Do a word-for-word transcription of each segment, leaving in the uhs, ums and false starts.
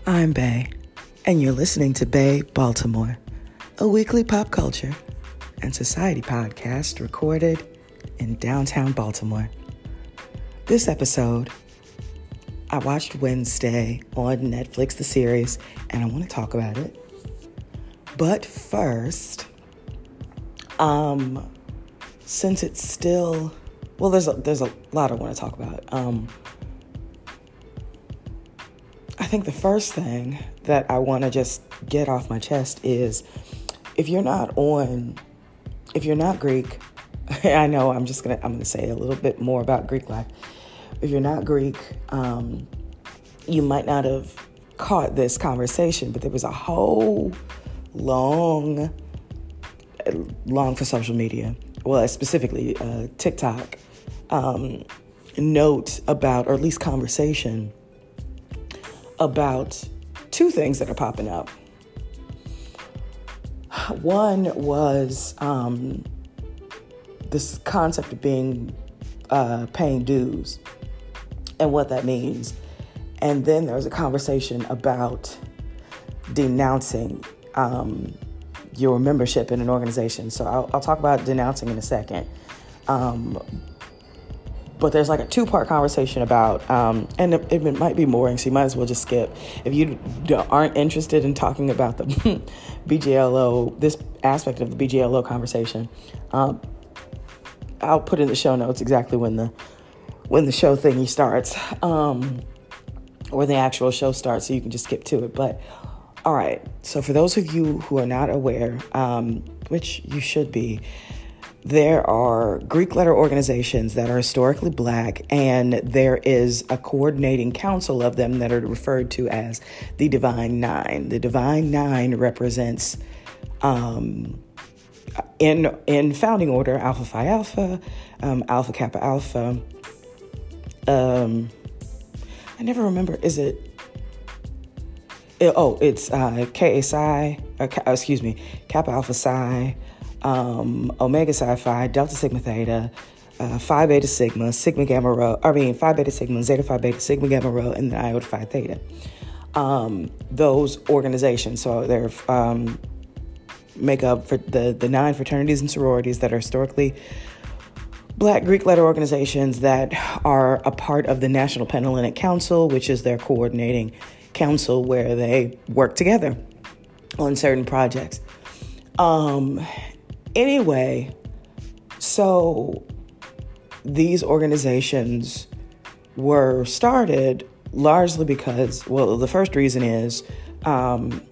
I'm Bay, and you're listening to Bay Baltimore, a weekly pop culture and society podcast recorded in downtown Baltimore. This episode, I watched Wednesday on Netflix, the series, and I want to talk about it. But first, um, since it's still, well, there's a, there's a lot I want to talk about. Um, I think the first thing that I want to just get off my chest is, if you're not on, if you're not Greek, I know I'm just gonna I'm gonna say a little bit more about Greek life. If you're not Greek, um, you might not have caught this conversation, but there was a whole long, long for social media, well, specifically uh, TikTok, um, note about, or at least conversation about two things that are popping up. One was um, this concept of being uh, paying dues and what that means. And then there was a conversation about denouncing um, your membership in an organization. So I'll, I'll talk about denouncing in a second. Um, But there's like a two-part conversation about, um, and it, it might be boring, so you might as well just skip. If you aren't interested in talking about the B G L O, this aspect of the B G L O conversation, um, I'll put in the show notes exactly when the when the show thingy starts, um, or the actual show starts, so you can just skip to it. But all right, so for those of you who are not aware, um, which you should be, there are Greek letter organizations that are historically Black, and there is a coordinating council of them that are referred to as the Divine Nine. The Divine Nine represents, um, in in founding order, Alpha Phi Alpha, um, Alpha Kappa Alpha. Um, I never remember. Is it? it oh, it's uh, K A Psi. Or, excuse me, Kappa Alpha Psi. Um, Omega Psi Phi, Delta Sigma Theta, uh, Phi Beta Sigma, Sigma Gamma Rho, I mean Phi Beta Sigma, Zeta Phi Beta, Sigma Gamma Rho, and then Iota Phi Theta. Um, those organizations, so they're um, make up for the, the nine fraternities and sororities that are historically Black Greek letter organizations that are a part of the National Panhellenic Council, which is their coordinating council where they work together on certain projects. Um, Anyway, so these organizations were started largely because, well, the first reason is um,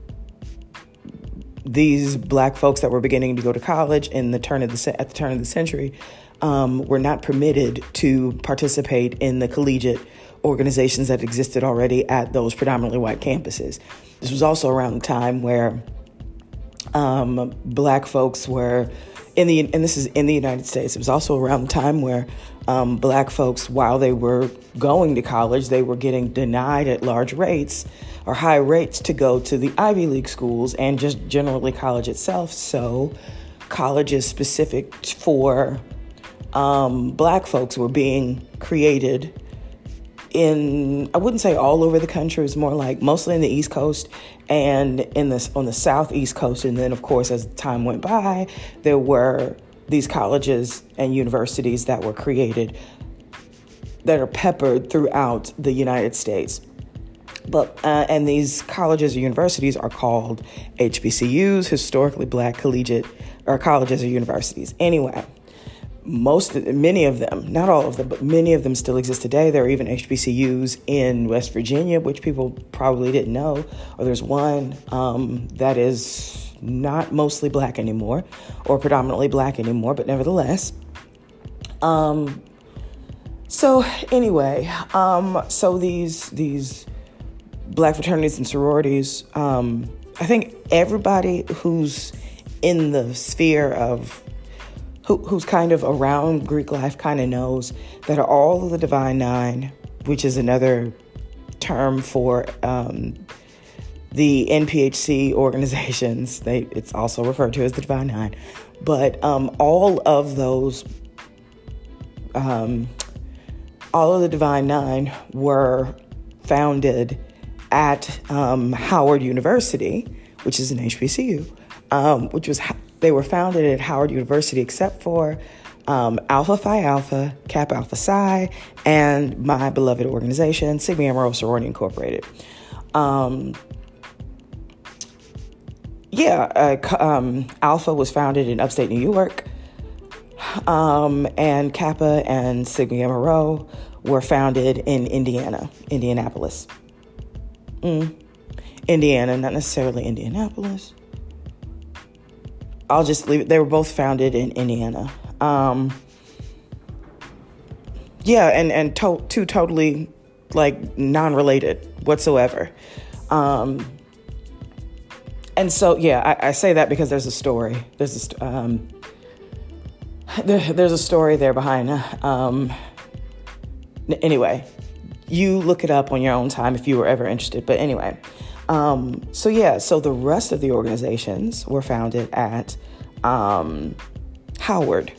these Black folks that were beginning to go to college in the turn of the at the turn of the century um, were not permitted to participate in the collegiate organizations that existed already at those predominantly white campuses. This was also around the time where Um, Black folks were in the, and this is in the United States. It was also around the time where um, Black folks, while they were going to college, they were getting denied at large rates or high rates to go to the Ivy League schools and just generally college itself. So colleges specific for um, Black folks were being created in, I wouldn't say all over the country. It's more like mostly in the East Coast and in this on the Southeast Coast. And then, of course, as time went by, there were these colleges and universities that were created that are peppered throughout the United States. But uh, and these colleges or universities are called H B C Us, historically Black collegiate or colleges or universities. Anyway. Most, many of them, not all of them, but many of them still exist today. There are even H B C Us in West Virginia, which people probably didn't know. Or there's one um, that is not mostly Black anymore, or predominantly Black anymore, but nevertheless. Um, so anyway, um, so these these Black fraternities and sororities, um, I think everybody who's in the sphere of Who, who's kind of around Greek life kind of knows that all of the Divine Nine, which is another term for um, the N P H C organizations, they it's also referred to as the Divine Nine, but um, all of those um, all of the Divine Nine were founded at um, Howard University, which is an H B C U, um, which was they were founded at Howard University, except for um, Alpha Phi Alpha, Kappa Alpha Psi, and my beloved organization, Sigma Gamma Rho Sorority Incorporated. Um, yeah, uh, um, Alpha was founded in upstate New York, um, and Kappa and Sigma Gamma Rho were founded in Indiana, Indianapolis. Mm. Indiana, not necessarily Indianapolis. I'll just leave it. They were both founded in Indiana. Um, yeah, and, and to- two totally, like, non-related whatsoever. Um, and so, yeah, I, I say that because there's a story. There's a, st- um, there, there's a story there behind, um, anyway, you look it up on your own time if you were ever interested. But anyway, um, so yeah, so the rest of the organizations were founded at um, Howard.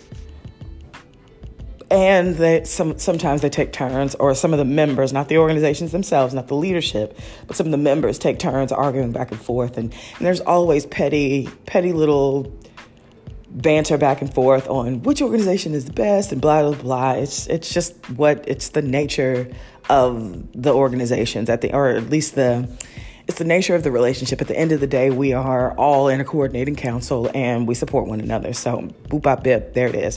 And they, some, sometimes they take turns, or some of the members, not the organizations themselves, not the leadership, but some of the members take turns arguing back and forth. And, and there's always petty, petty little banter back and forth on which organization is the best and blah, blah, blah. It's, it's just what, it's the nature of the organizations at the, or at least the, it's the nature of the relationship. At the end of the day, we are all in a coordinating council and we support one another. So boop, bop, bip, there it is.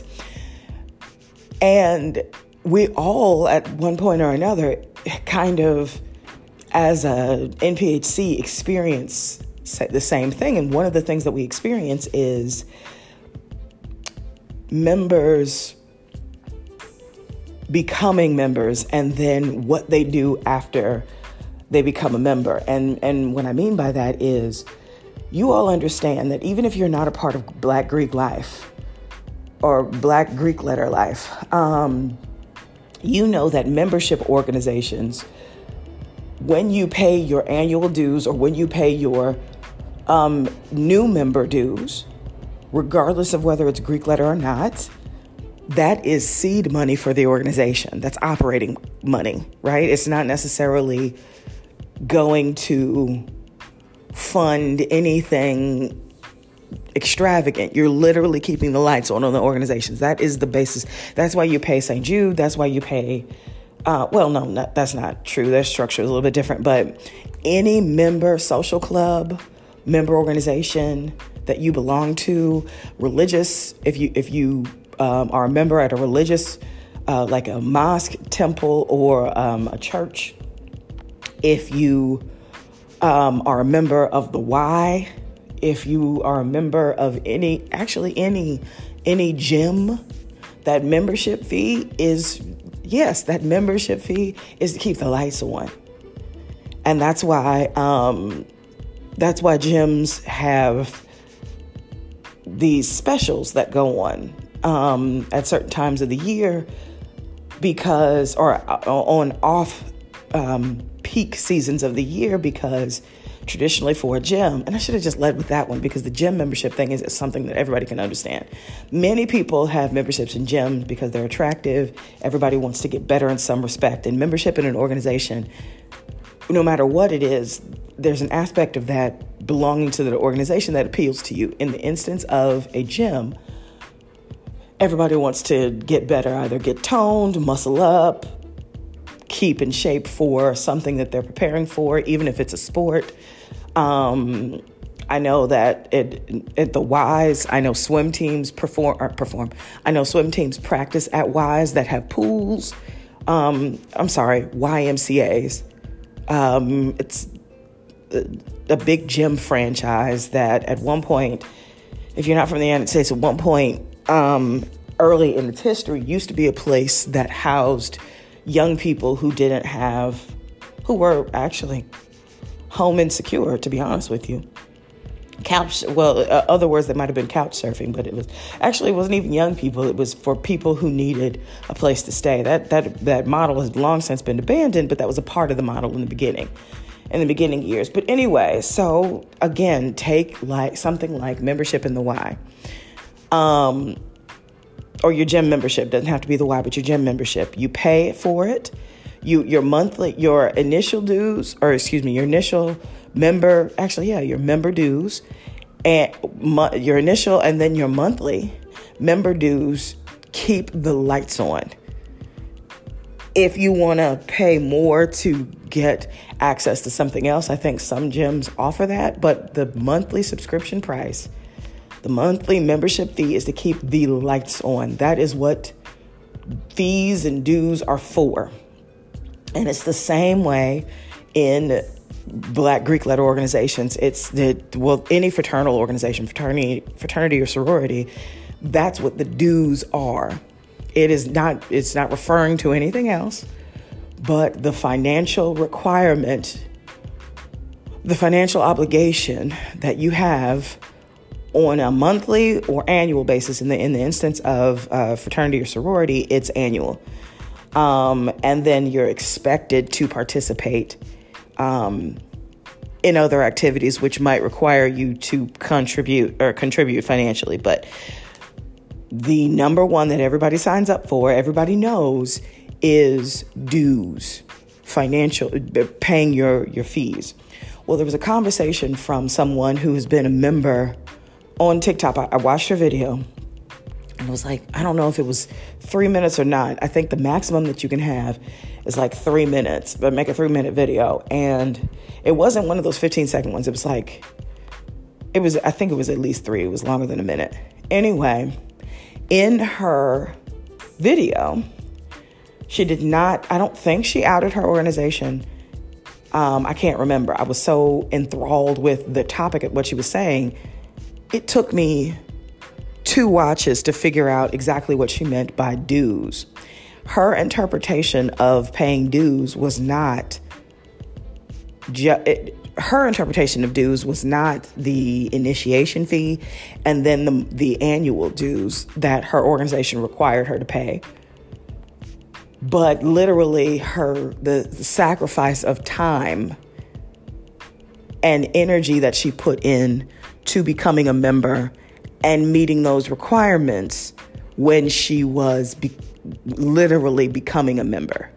And we all, at one point or another, kind of, as a N P H C, experience the same thing. And one of the things that we experience is members becoming members, and then what they do after they become a member. And, and what I mean by that is, you all understand that even if you're not a part of Black Greek life, or Black Greek letter life, um, you know that membership organizations, when you pay your annual dues or when you pay your um, new member dues, regardless of whether it's Greek letter or not, that is seed money for the organization. That's operating money, right? It's not necessarily going to fund anything extravagant. You're literally keeping the lights on on the organizations. That is the basis. That's why you pay Saint Jude. That's why you pay, uh, well, no, not, that's not true. Their structure is a little bit different. But any member social club, member organization that you belong to, religious, if you if you um, are a member at a religious, uh, like a mosque, temple, or um, a church, if you um, are a member of the Y, if you are a member of any, actually any, any gym, that membership fee is, yes, that membership fee is to keep the lights on. And that's why, um, that's why gyms have these specials that go on, um, at certain times of the year, because, or on off, um, peak seasons of the year, because traditionally for a gym, and I should have just led with that one because the gym membership thing is something that everybody can understand. Many people have memberships in gyms because they're attractive. Everybody wants to get better in some respect. And membership in an organization, no matter what it is, there's an aspect of that belonging to the organization that appeals to you. In the instance of a gym, everybody wants to get better, either get toned, muscle up, keep in shape for something that they're preparing for, even if it's a sport. Um, I know that at, at the Y's, I know swim teams perform, or perform. I know swim teams practice at Y's that have pools. Um, I'm sorry, Y M C A's. Um, it's a, a big gym franchise that at one point, if you're not from the United States, at one point, um, early in its history, used to be a place that housed young people who didn't have, who were actually home insecure, to be honest with you. Couch, well, uh, other words that might have been couch surfing, but it was actually, it wasn't even young people. It was for people who needed a place to stay. That that that model has long since been abandoned, but that was a part of the model in the beginning, in the beginning years. But anyway, so again, take like something like membership in the Y. Um, or your gym membership. Doesn't have to be the Y, but your gym membership. You pay for it. You, your monthly, your initial dues, or excuse me, your initial member, actually, yeah, your member dues, and mo- your initial and then your monthly member dues keep the lights on. If you want to pay more to get access to something else, I think some gyms offer that, but the monthly subscription price, the monthly membership fee is to keep the lights on. That is what fees and dues are for. And it's the same way in Black Greek letter organizations. It's the, well, any fraternal organization, fraternity, fraternity or sorority, that's what the dues are. It is not, it's not referring to anything else, but the financial requirement, the financial obligation that you have on a monthly or annual basis. In the, in the instance of uh, fraternity or sorority, it's annual. Um, and then you're expected to participate um, in other activities, which might require you to contribute or contribute financially. But the number one that everybody signs up for, everybody knows, is dues, financial, paying your, your fees. Well, there was a conversation from someone who has been a member on TikTok. I, I watched her video. And I was like, I don't know if it was three minutes or not. I think the maximum that you can have is like three minutes, but make a three minute video. And it wasn't one of those fifteen second ones. It was like, it was, I think it was at least three. It was longer than a minute. Anyway, in her video, she did not, I don't think she outed her organization. Um, I can't remember. I was so enthralled with the topic of what she was saying. It took me two watches to figure out exactly what she meant by dues. Her interpretation of paying dues was not, ju- it, her interpretation of dues was not the initiation fee and then the, the annual dues that her organization required her to pay, but literally her, the, the sacrifice of time and energy that she put in to becoming a member and meeting those requirements when she was be- literally becoming a member.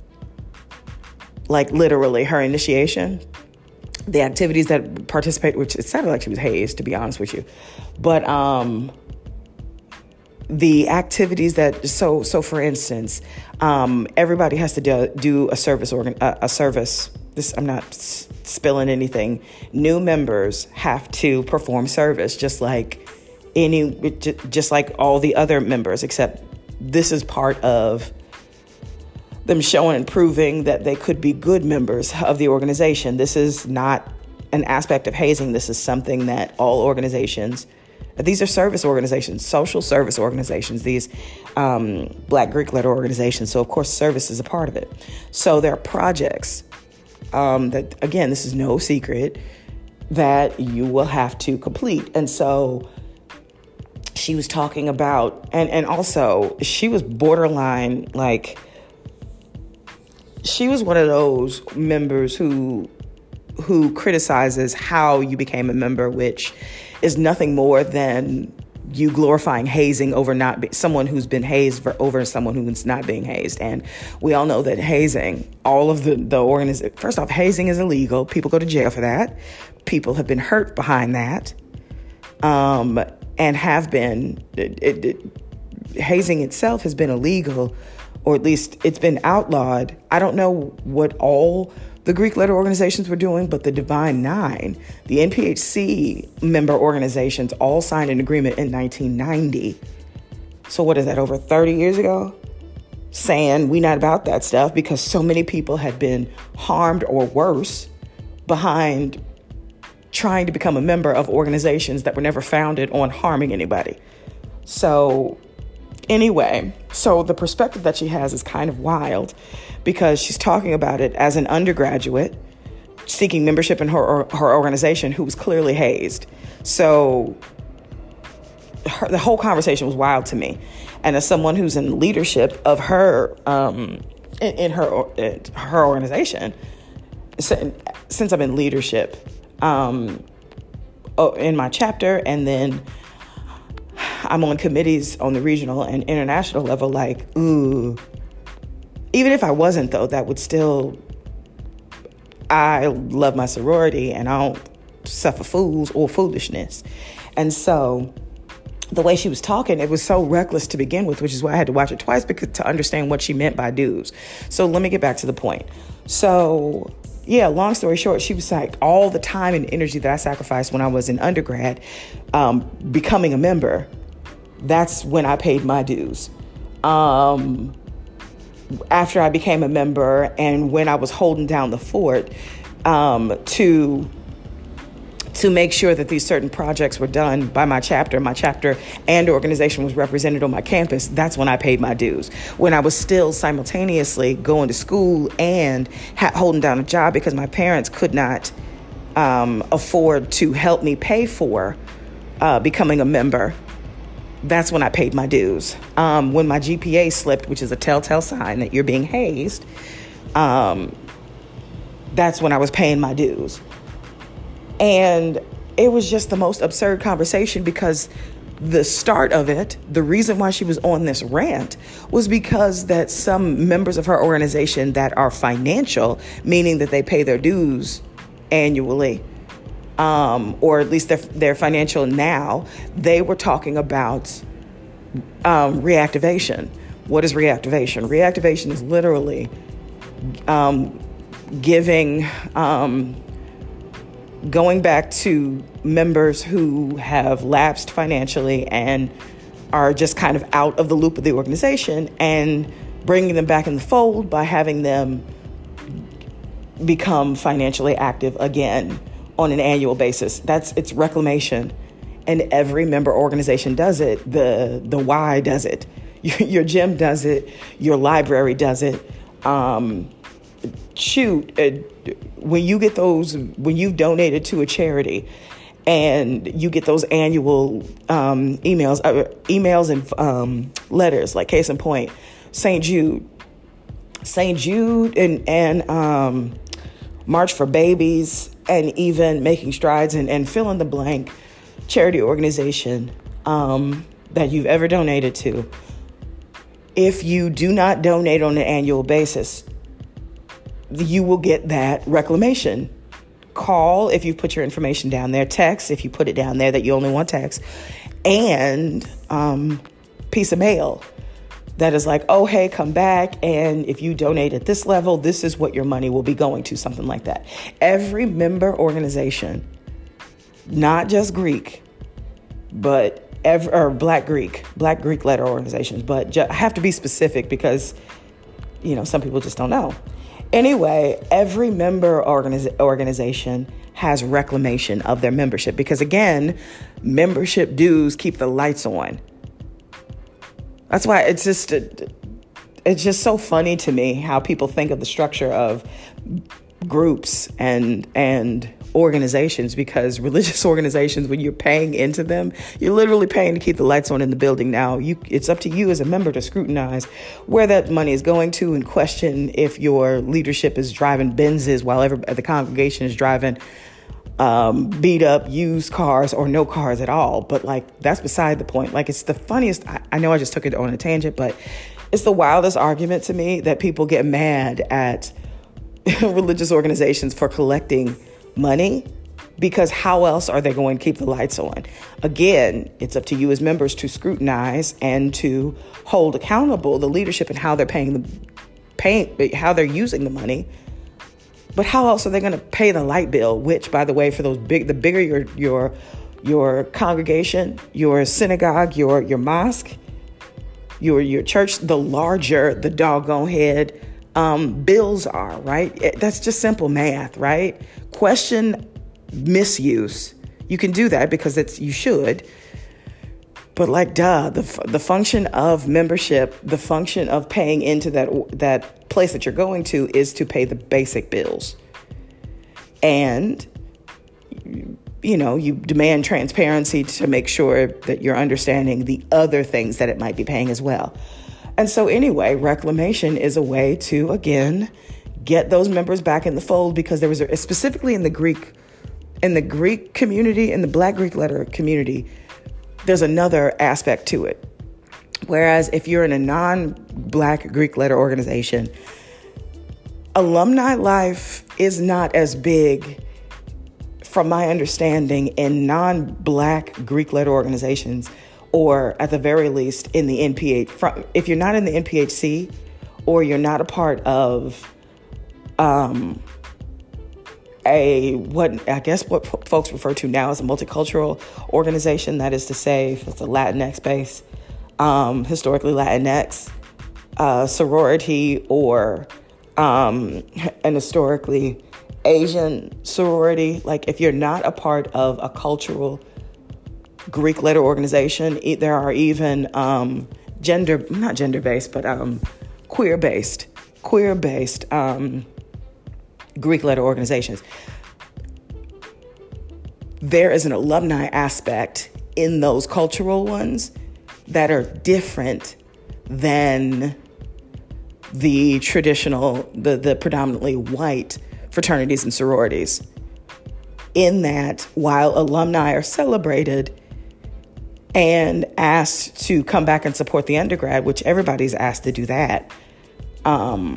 Like literally her initiation, the activities that participate, which it sounded like she was hazed, to be honest with you. But um, the activities that, so so for instance, um, everybody has to do, do a service organ, a, a service. This, I'm not s- spilling anything. New members have to perform service, just like any, just like all the other members, except this is part of them showing and proving that they could be good members of the organization. This is not an aspect of hazing. This is something that all organizations, these are service organizations, social service organizations, these um, Black Greek letter organizations. So of course, service is a part of it. So there are projects um, that, again, this is no secret, that you will have to complete. And so she was talking about, and, and also she was borderline, like, she was one of those members who who criticizes how you became a member, which is nothing more than you glorifying hazing over not be, someone who's been hazed for, over someone who's not being hazed. And we all know that hazing, all of the, the organization, first off, hazing is illegal. People go to jail for that. People have been hurt behind that. Um, and have been, it, it, it, hazing itself has been illegal, or at least it's been outlawed. I don't know what all the Greek letter organizations were doing, but the Divine Nine, the N P H C member organizations, all signed an agreement in nineteen ninety. So what is that, over thirty years ago? Saying we not about that stuff because so many people had been harmed or worse behind trying to become a member of organizations that were never founded on harming anybody. So anyway, so the perspective that she has is kind of wild because she's talking about it as an undergraduate seeking membership in her her organization who was clearly hazed. So her, the whole conversation was wild to me. And as someone who's in leadership of her, um, in, in her in her organization, since I'm in leadership, um, in my chapter, and then I'm on committees on the regional and international level, like, ooh, Even if I wasn't, though, that would still, I love my sorority and I don't suffer fools or foolishness. And so the way she was talking, it was so reckless to begin with, which is why I had to watch it twice because to understand what she meant by dues. So let me get back to the point. So yeah, long story short, she was like, all the time and energy that I sacrificed when I was in undergrad, um, becoming a member, that's when I paid my dues. Um, after I became a member and when I was holding down the fort, um, to to make sure that these certain projects were done by my chapter, my chapter and organization was represented on my campus, that's when I paid my dues. When I was still simultaneously going to school and ha- holding down a job because my parents could not um, afford to help me pay for uh, becoming a member, that's when I paid my dues. Um, when my G P A slipped, which is a telltale sign that you're being hazed, um, that's when I was paying my dues. And it was just the most absurd conversation because the start of it, the reason why she was on this rant was because that some members of her organization that are financial, meaning that they pay their dues annually, um, or at least they're, they're financial now, they were talking about um, reactivation. What is reactivation? Reactivation is literally um, giving... Um, going back to members who have lapsed financially and are just kind of out of the loop of the organization and bringing them back in the fold by having them become financially active again on an annual basis. That's it's reclamation, and every member organization does it. The the Y does it. Your, your gym does it. Your library does it. Um, shoot, uh, when you get those, when you've donated to a charity and you get those annual um, emails, uh, emails and um, letters, like case in point, Saint Jude, Saint Jude and, and um, March for Babies, and even Making Strides and, and fill in the blank charity organization um, that you've ever donated to. If you do not donate on an annual basis, you will get that reclamation. Call if you put your information down there. Text if you put it down there that you only want text. And um, piece of mail that is like, oh, hey, come back. And if you donate at this level, this is what your money will be going to, something like that. Every member organization, not just Greek, but every, or Black Greek, Black Greek letter organizations. But ju- I have to be specific because, you know, some people just don't know. Anyway, every member organiz- organization has reclamation of their membership because, again, membership dues keep the lights on. That's why it's just it's just so funny to me how people think of the structure of groups and and organizations, because religious organizations, when you're paying into them, you're literally paying to keep the lights on in the building. Now, you, it's up to you as a member to scrutinize where that money is going to and question if your leadership is driving Benzes while every, the congregation is driving um, beat up used cars or no cars at all. But like, that's beside the point. Like, it's the funniest. I, I know I just took it on a tangent, but it's the wildest argument to me that people get mad at religious organizations for collecting money, because how else are they going to keep the lights on? Again, it's up to you as members to scrutinize and to hold accountable the leadership and how they're paying the pay, how they're using the money. But how else are they going to pay the light bill? Which, by the way, for those big, the bigger your your your congregation, your synagogue, your your mosque, your your church, the larger the doggone head Um, bills are, right? It, that's just simple math, right? Question misuse. You can do that because it's you should. But like, duh, the the function of membership, the function of paying into that that place that you're going to is to pay the basic bills. And, you know, you demand transparency to make sure that you're understanding the other things that it might be paying as well. And so anyway, reclamation is a way to, again, get those members back in the fold, because there was a, specifically in the Greek, in the Greek community, in the Black Greek letter community, there's another aspect to it. Whereas if you're in a non-Black Greek letter organization, alumni life is not as big, from my understanding, in non-Black Greek letter organizations, or at the very least in the N P H. If you're not in the N P H C, or you're not a part of um, a, what I guess what f- folks refer to now as a multicultural organization, that is to say, if it's a Latinx base, um, historically Latinx uh, sorority, or um, an historically Asian sorority, like if you're not a part of a cultural Greek letter organization, there are even um, gender, not gender-based, but um, queer-based, queer-based um, Greek letter organizations. There is an alumni aspect in those cultural ones that are different than the traditional, the, the predominantly white fraternities and sororities. In that, while alumni are celebrated and asked to come back and support the undergrad, which everybody's asked to do that, um,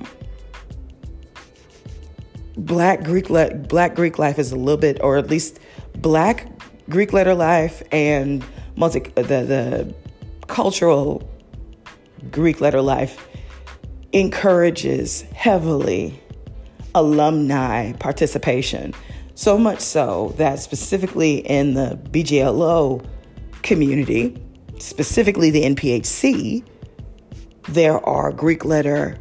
Black Greek le- Black Greek life is a little bit, or at least Black Greek letter life and multi the the cultural Greek letter life encourages heavily alumni participation. So much so that specifically in the B G L O community, specifically the N P H C, there are Greek letter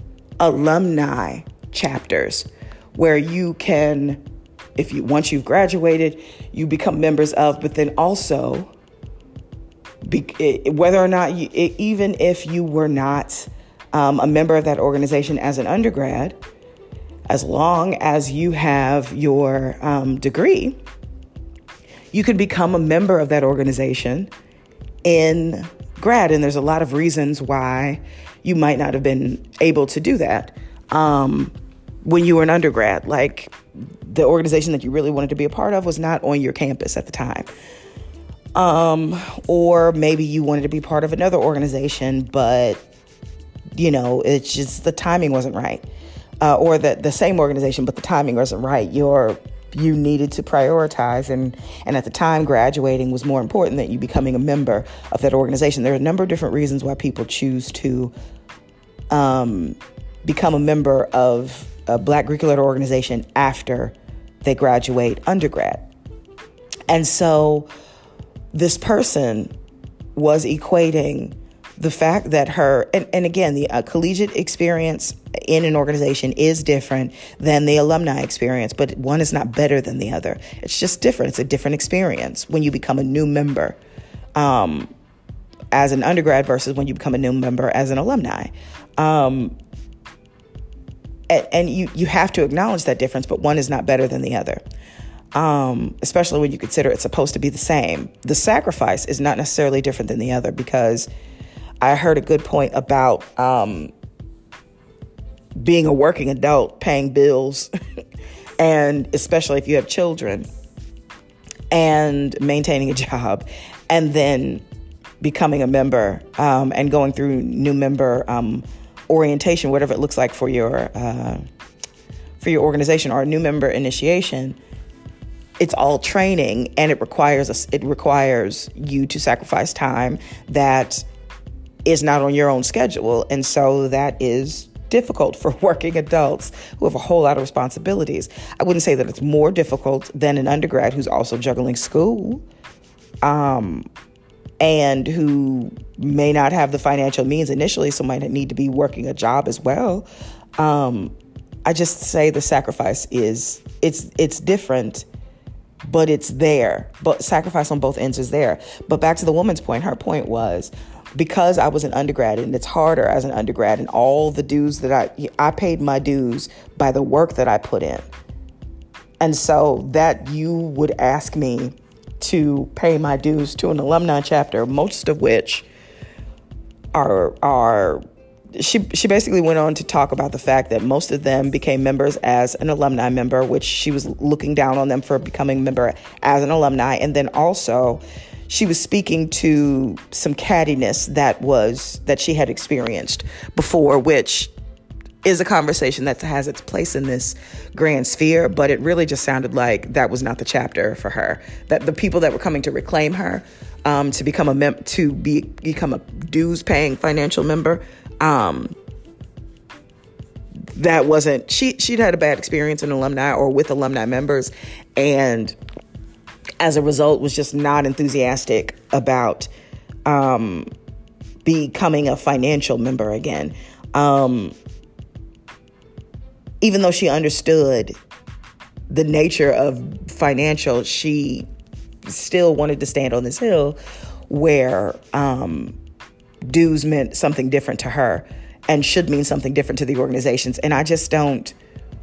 alumni chapters where you can, if you once you've graduated, you become members of, but then also, be, whether or not you, even if you were not um, a member of that organization as an undergrad, as long as you have your um, degree, you can become a member of that organization in grad. And there's a lot of reasons why you might not have been able to do that um, when you were an undergrad. Like, the organization that you really wanted to be a part of was not on your campus at the time. Um, or maybe you wanted to be part of another organization, but, you know, it's just the timing wasn't right. Uh, or the, the same organization, but the timing wasn't right. Your you needed to prioritize, and, and at the time, graduating was more important than you becoming a member of that organization. There are a number of different reasons why people choose to um, become a member of a Black Greek letter organization after they graduate undergrad. And so this person was equating the fact that her, and, and again, the uh, collegiate experience in an organization is different than the alumni experience, but one is not better than the other. It's just different. It's a different experience when you become a new member um, as an undergrad versus when you become a new member as an alumni. Um, and and you, you have to acknowledge that difference, but one is not better than the other. Um, especially when you consider it's supposed to be the same. The sacrifice is not necessarily different than the other, because I heard a good point about um, being a working adult, paying bills, and especially if you have children, and maintaining a job, and then becoming a member um, and going through new member um, orientation, whatever it looks like for your uh, for your organization, or a new member initiation. It's all training, and it requires a, it requires you to sacrifice time that is not on your own schedule. And so that is difficult for working adults who have a whole lot of responsibilities. I wouldn't say that it's more difficult than an undergrad who's also juggling school um, and who may not have the financial means initially, so might need to be working a job as well. Um, I just say the sacrifice is, it's it's different, but it's there. But sacrifice on both ends is there. But back to the woman's point, her point was, because I was an undergrad, and it's harder as an undergrad, and all the dues that I, I paid my dues by the work that I put in. And so that you would ask me to pay my dues to an alumni chapter, most of which are, are she, she basically went on to talk about the fact that most of them became members as an alumni member, which she was looking down on them for becoming a member as an alumni. And then also, she was speaking to some cattiness that was that she had experienced before, which is a conversation that has its place in this grand sphere, but it really just sounded like that was not the chapter for her. That the people that were coming to reclaim her, um, to become a mem- to be become a dues-paying financial member, um, that wasn't she. She'd had a bad experience in alumni or with alumni members, and as a result, was just not enthusiastic about um, becoming a financial member again. Um, Even though she understood the nature of financial, she still wanted to stand on this hill where um, dues meant something different to her and should mean something different to the organizations. And I just don't,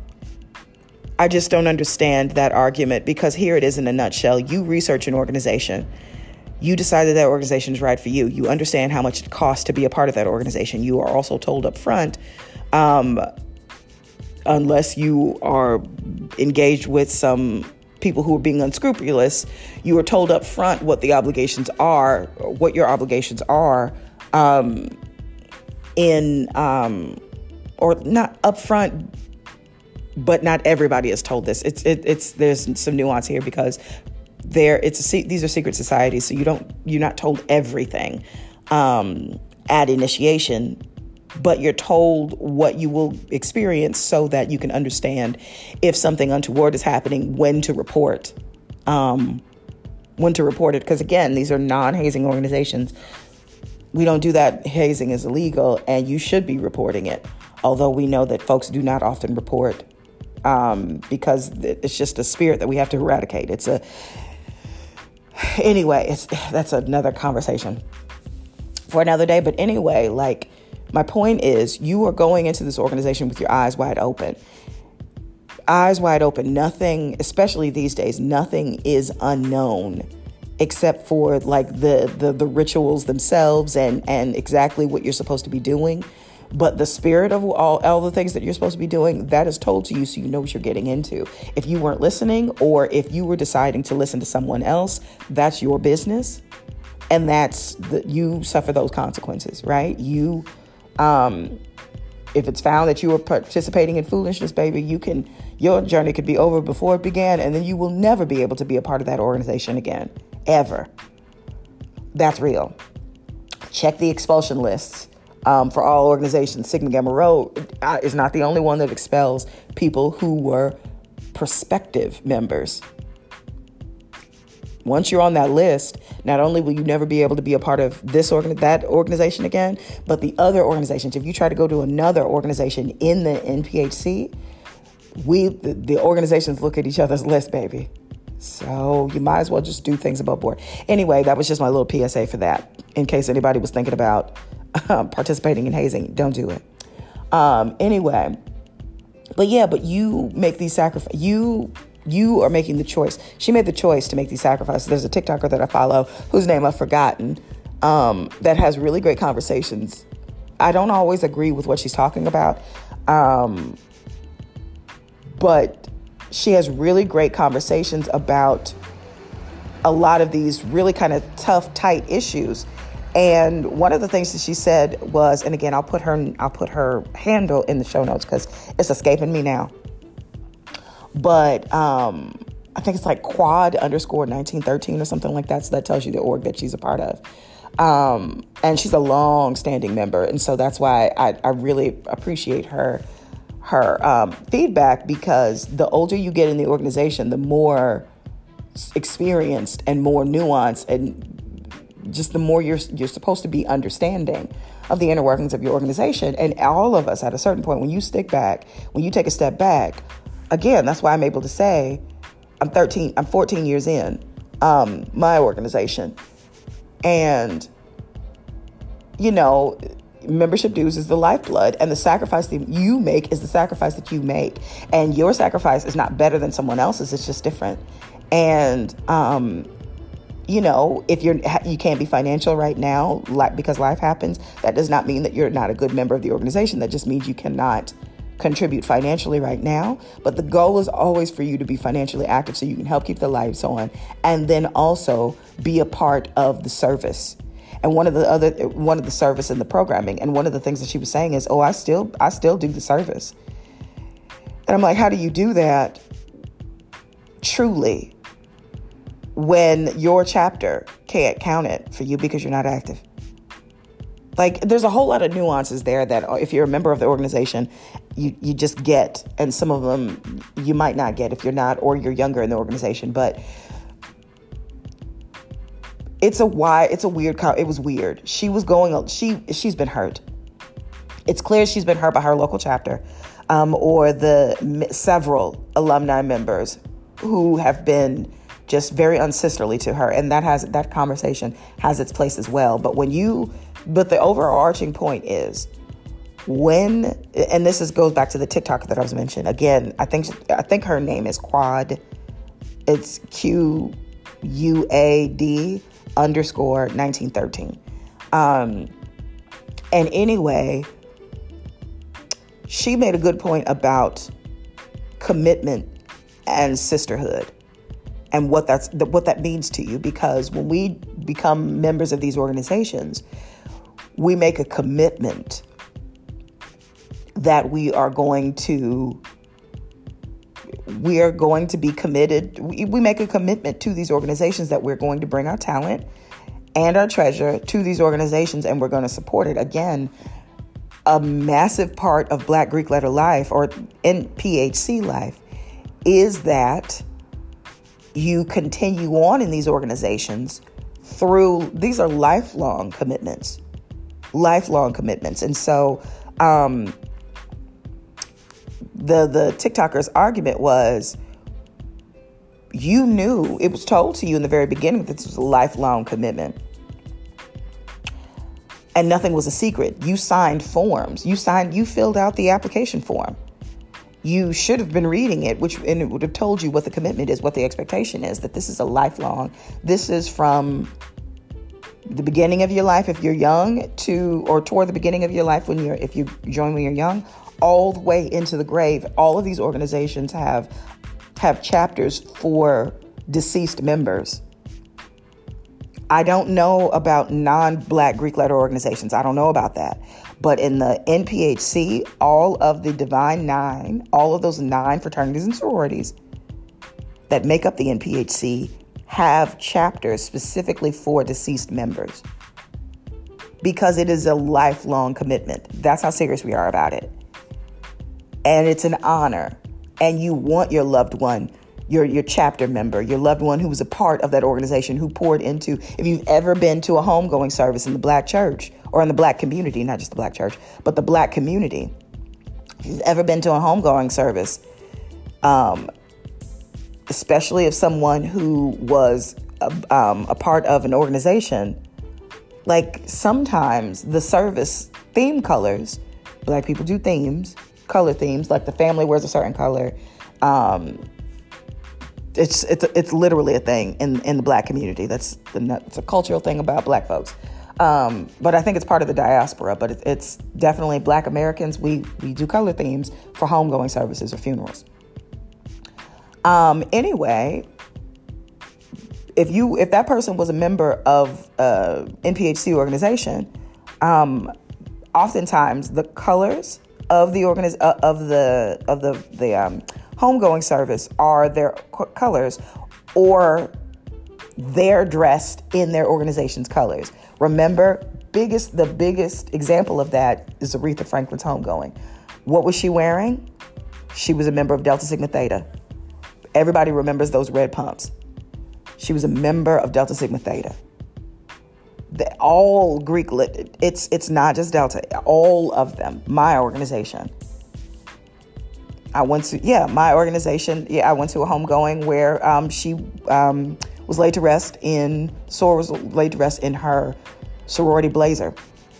I just don't understand that argument, because here it is in a nutshell. You research an organization. You decide that that organization is right for you. You understand how much it costs to be a part of that organization. You are also told up front, um, unless you are engaged with some people who are being unscrupulous, you are told up front what the obligations are, what your obligations are, um, in, um, or not up front, but not everybody is told this. It's, it, it's, there's some nuance here, because there, it's a, these are secret societies, so you don't, you're not told everything, um, at initiation, but you're told what you will experience so that you can understand if something untoward is happening, when to report, um, when to report it. Because again, these are non-hazing organizations. We don't do that. Hazing is illegal, and you should be reporting it. Although we know that folks do not often report, um, because it's just a spirit that we have to eradicate. It's a, anyway, it's, that's another conversation for another day. But anyway, like, my point is, you are going into this organization with your eyes wide open. Eyes wide open. Nothing, especially these days, nothing is unknown except for like the the, the rituals themselves and, and exactly what you're supposed to be doing. But the spirit of all, all the things that you're supposed to be doing, that is told to you, so you know what you're getting into. If you weren't listening, or if you were deciding to listen to someone else, that's your business. And that's the, you suffer those consequences, right? You Um, if it's found that you were participating in foolishness, baby, you can, your journey could be over before it began, and then you will never be able to be a part of that organization again, ever. That's real. Check the expulsion lists um, for all organizations. Sigma Gamma Rho uh, is not the only one that expels people who were prospective members. Once you're on that list, not only will you never be able to be a part of this organ, that organization again, but the other organizations. If you try to go to another organization in the N P H C, we the, the organizations look at each other's list, baby. So you might as well just do things above board. Anyway, that was just my little P S A for that. In case anybody was thinking about um, participating in hazing, don't do it. Um, anyway, but yeah, but you make these sacrifices. You. You are making the choice. She made the choice to make these sacrifices. There's a TikToker that I follow whose name I've forgotten, um, that has really great conversations. I don't always agree with what she's talking about, um, but she has really great conversations about a lot of these really kind of tough, tight issues. And one of the things that she said was, and again, I'll put her, I'll put her handle in the show notes because it's escaping me now. But um, I think it's like quad underscore nineteen thirteen or something like that. So that tells you the org that she's a part of. Um, and she's a long standing member. And so that's why I, I really appreciate her, her um, feedback, because the older you get in the organization, the more experienced and more nuanced and just the more you're, you're supposed to be understanding of the inner workings of your organization. And all of us at a certain point, when you stick back, when you take a step back, again, that's why I'm able to say I'm thirteen, I'm fourteen years in um, my organization. And, you know, membership dues is the lifeblood, and the sacrifice that you make is the sacrifice that you make. And your sacrifice is not better than someone else's. It's just different. And, um, you know, if you're, you can't be financial right now, like, because life happens, that does not mean that you're not a good member of the organization. That just means you cannot contribute financially right now, but the goal is always for you to be financially active so you can help keep the lights on and then also be a part of the service. And one of the other, one of the service in the programming, and one of the things that she was saying is, oh, I still, I still do the service. And I'm like, how do you do that truly when your chapter can't count it for you because you're not active? Like, there's a whole lot of nuances there that if you're a member of the organization, you, you just get, and some of them you might not get if you're not, or you're younger in the organization. But it's a why, it's a weird, it was weird. She was going, she, she's been hurt. It's clear she's been hurt by her local chapter, um, or the several alumni members who have been just very unsisterly to her. And that has, that conversation has its place as well. But when you, but the overarching point is when, and this is, goes back to the TikTok that I was mentioning. Again, I think, I think her name is Quad. It's Q U A D underscore nineteen thirteen. Um, and anyway, she made a good point about commitment and sisterhood and what that's what that means to you. Because when we become members of these organizations, we make a commitment that we are going to we are going to be committed. We, we make a commitment to these organizations that we're going to bring our talent and our treasure to these organizations, and we're going to support it. Again, a massive part of Black Greek Letter life, or N P H C life, is that you continue on in these organizations through, these are lifelong commitments, lifelong commitments. And so um, the, the TikToker's argument was, you knew, it was told to you in the very beginning that this was a lifelong commitment. And nothing was a secret. You signed forms. You signed, you filled out the application form. You should have been reading it, which, and it would have told you what the commitment is, what the expectation is, that this is a lifelong. This is from the beginning of your life, if you're young, to, or toward the beginning of your life when you're, if you join when you're young, all the way into the grave. All of these organizations have, have chapters for deceased members. I don't know about non-Black Greek letter organizations. I don't know about that. But in the N P H C, all of the Divine Nine, all of those nine fraternities and sororities that make up the N P H C have chapters specifically for deceased members, because it is a lifelong commitment. That's how serious we are about it. And it's an honor. And you want your loved one, your your chapter member, your loved one who was a part of that organization, who poured into, if you've ever been to a homegoing service in the Black church or in the Black community, not just the Black church, but the Black community, if you've ever been to a homegoing service, um, especially if someone who was a, um, a part of an organization, like sometimes the service theme colors, Black people do themes, color themes, like the family wears a certain color. Um, It's it's it's literally a thing in, in the Black community. That's the, it's a cultural thing about Black folks. Um, but I think it's part of the diaspora. But it, it's definitely Black Americans. We we do color themes for homegoing services or funerals. Um, anyway, if you if that person was a member of a N P H C organization, um, oftentimes the colors of the organiz- uh, of the of the the um, homegoing service are their colors, or they're dressed in their organization's colors. Remember, biggest the biggest example of that is Aretha Franklin's homegoing. What was she wearing? She was a member of Delta Sigma Theta. Everybody remembers those red pumps. She was a member of Delta Sigma Theta. The, all Greek lit. It's it's not just Delta. All of them. My organization. I went to, yeah, my organization, yeah, I went to a homegoing where um, she um, was laid to rest in, Sora was laid to rest in her sorority blazer.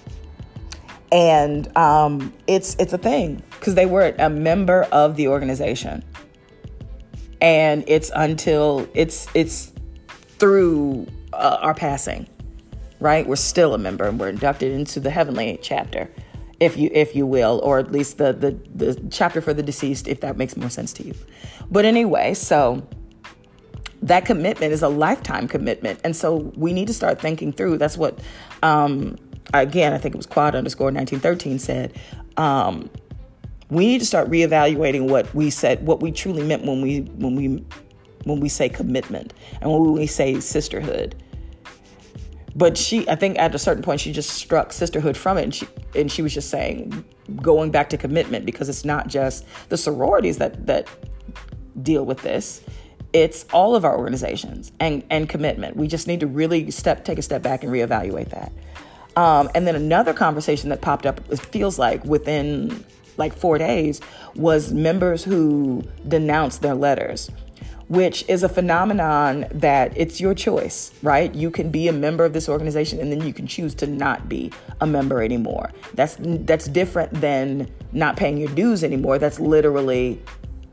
And um, it's it's a thing, because they were a member of the organization. And it's until, it's, it's through uh, our passing, right? We're still a member, and we're inducted into the heavenly chapter. if you if you will, or at least the the the chapter for the deceased, if that makes more sense to you. But anyway, so that commitment is a lifetime commitment, and so we need to start thinking through. That's what, um, again, I think it was Quad underscore nineteen thirteen said. Um, we need to start reevaluating what we said, what we truly meant when we when we when we say commitment and when we say sisterhood. But she, I think at a certain point, she just struck sisterhood from it. And she, and she was just saying, going back to commitment, because it's not just the sororities that, that deal with this. It's all of our organizations and, and commitment. We just need to really step, take a step back and reevaluate that. Um, and then another conversation that popped up, it feels like within like four days, was members who denounced their letters, which is a phenomenon that it's your choice, right? You can be a member of this organization and then you can choose to not be a member anymore. That's that's different than not paying your dues anymore. That's literally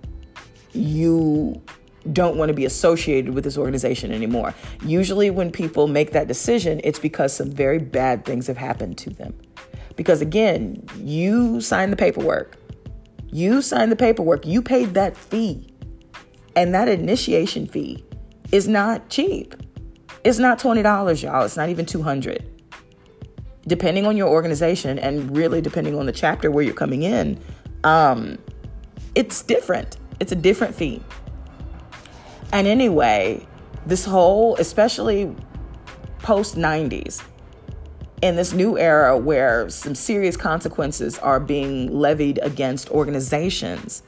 you don't want to be associated with this organization anymore. Usually when people make that decision, it's because some very bad things have happened to them. Because again, you signed the paperwork. You signed the paperwork. You paid that fee. And that initiation fee is not cheap. It's not twenty dollars, y'all. It's not even two hundred dollars. Depending on your organization and really depending on the chapter where you're coming in, um, it's different. It's a different fee. And anyway, this whole, especially post nineties, in this new era where some serious consequences are being levied against organizations,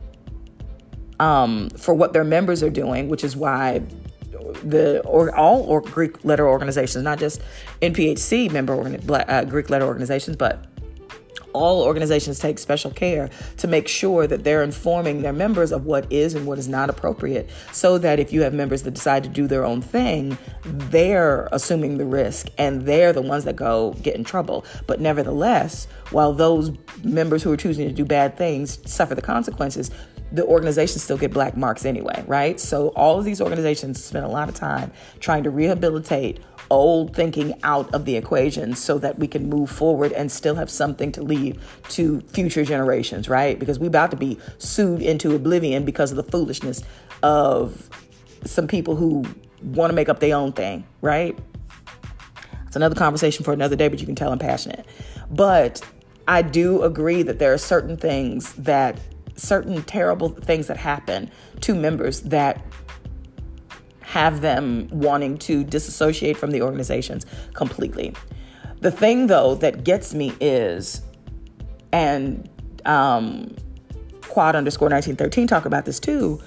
Um, for what their members are doing, which is why the or all or Greek letter organizations, not just N P H C member uh, Greek letter organizations, but all organizations take special care to make sure that they're informing their members of what is and what is not appropriate, so that if you have members that decide to do their own thing, they're assuming the risk and they're the ones that go get in trouble. But nevertheless, while those members who are choosing to do bad things suffer the consequences, the organizations still get black marks anyway, right? So all of these organizations spend a lot of time trying to rehabilitate old thinking out of the equation so that we can move forward and still have something to leave to future generations, right? Because we're about to be sued into oblivion because of the foolishness of some people who want to make up their own thing, right? It's another conversation for another day, but you can tell I'm passionate. But I do agree that there are certain things that certain terrible things that happen to members that have them wanting to disassociate from the organizations completely. The thing, though, that gets me is, and um, Quad underscore nineteen thirteen talk about this too,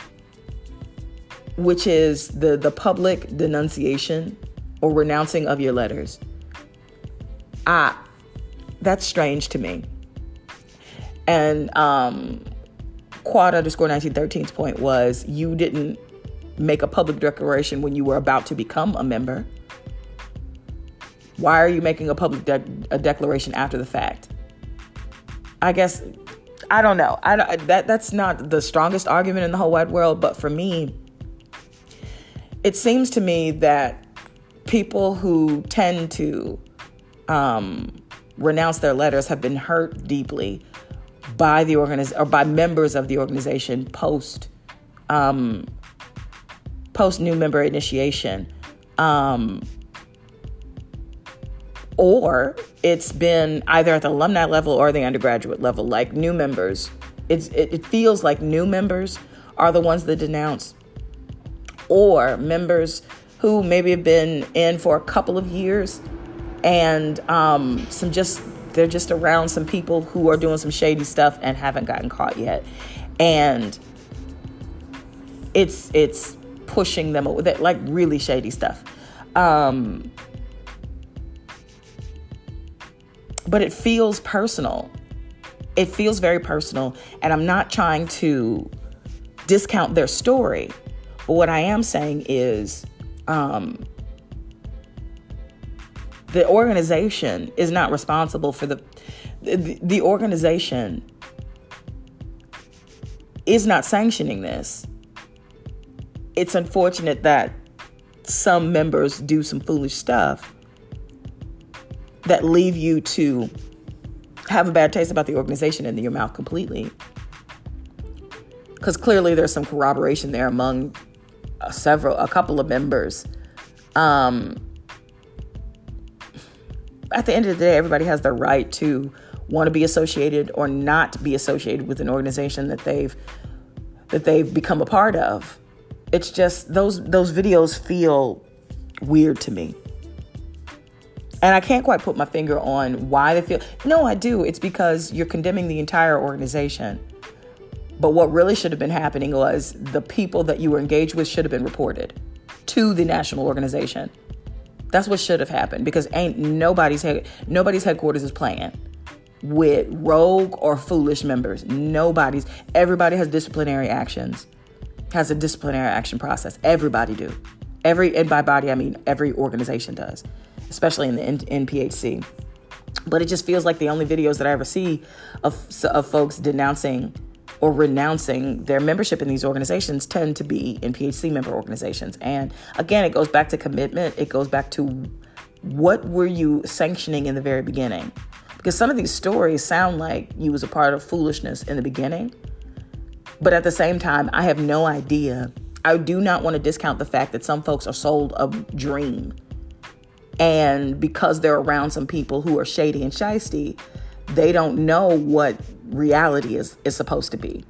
which is the, the public denunciation or renouncing of your letters. Ah, that's strange to me. And um, Quad underscore nineteen thirteen's point was, you didn't make a public declaration when you were about to become a member. Why are you making a public de- a declaration after the fact? I guess, I don't know. I don't, that that's not the strongest argument in the whole wide world, but for me, it seems to me that people who tend to um, renounce their letters have been hurt deeply by the organiz- or by members of the organization post um, post new member initiation, um, or it's been either at the alumni level or the undergraduate level. Like new members, it's it, it feels like new members are the ones that denounce, or members who maybe have been in for a couple of years and um, some just. They're just around some people who are doing some shady stuff and haven't gotten caught yet. And it's it's pushing them over, like really shady stuff. Um, but it feels personal. It feels very personal. And I'm not trying to discount their story. But what I am saying is, um, the organization is not responsible for the, the, the organization is not sanctioning this. It's unfortunate that some members do some foolish stuff that leave you to have a bad taste about the organization in your mouth completely. Because clearly there's some corroboration there among uh, several, a couple of members. Um, at the end of the day, everybody has the right to want to be associated or not be associated with an organization that they've that they've become a part of. It's just those those videos feel weird to me. And I can't quite put my finger on why they feel. No, I do. It's because you're condemning the entire organization. But what really should have been happening was the people that you were engaged with should have been reported to the national organization. That's what should have happened, because ain't nobody's head, nobody's headquarters is playing with rogue or foolish members. Nobody's. Everybody has disciplinary actions, has a disciplinary action process. Everybody do. Every, and by body, I mean every organization does, especially in the N P H C. But it just feels like the only videos that I ever see of, of folks denouncing or renouncing their membership in these organizations tend to be N P H C member organizations. And again, it goes back to commitment. It goes back to what were you sanctioning in the very beginning? Because some of these stories sound like you was a part of foolishness in the beginning. But at the same time, I have no idea. I do not want to discount the fact that some folks are sold a dream. And because they're around some people who are shady and shysty, they don't know what reality is, is supposed to be.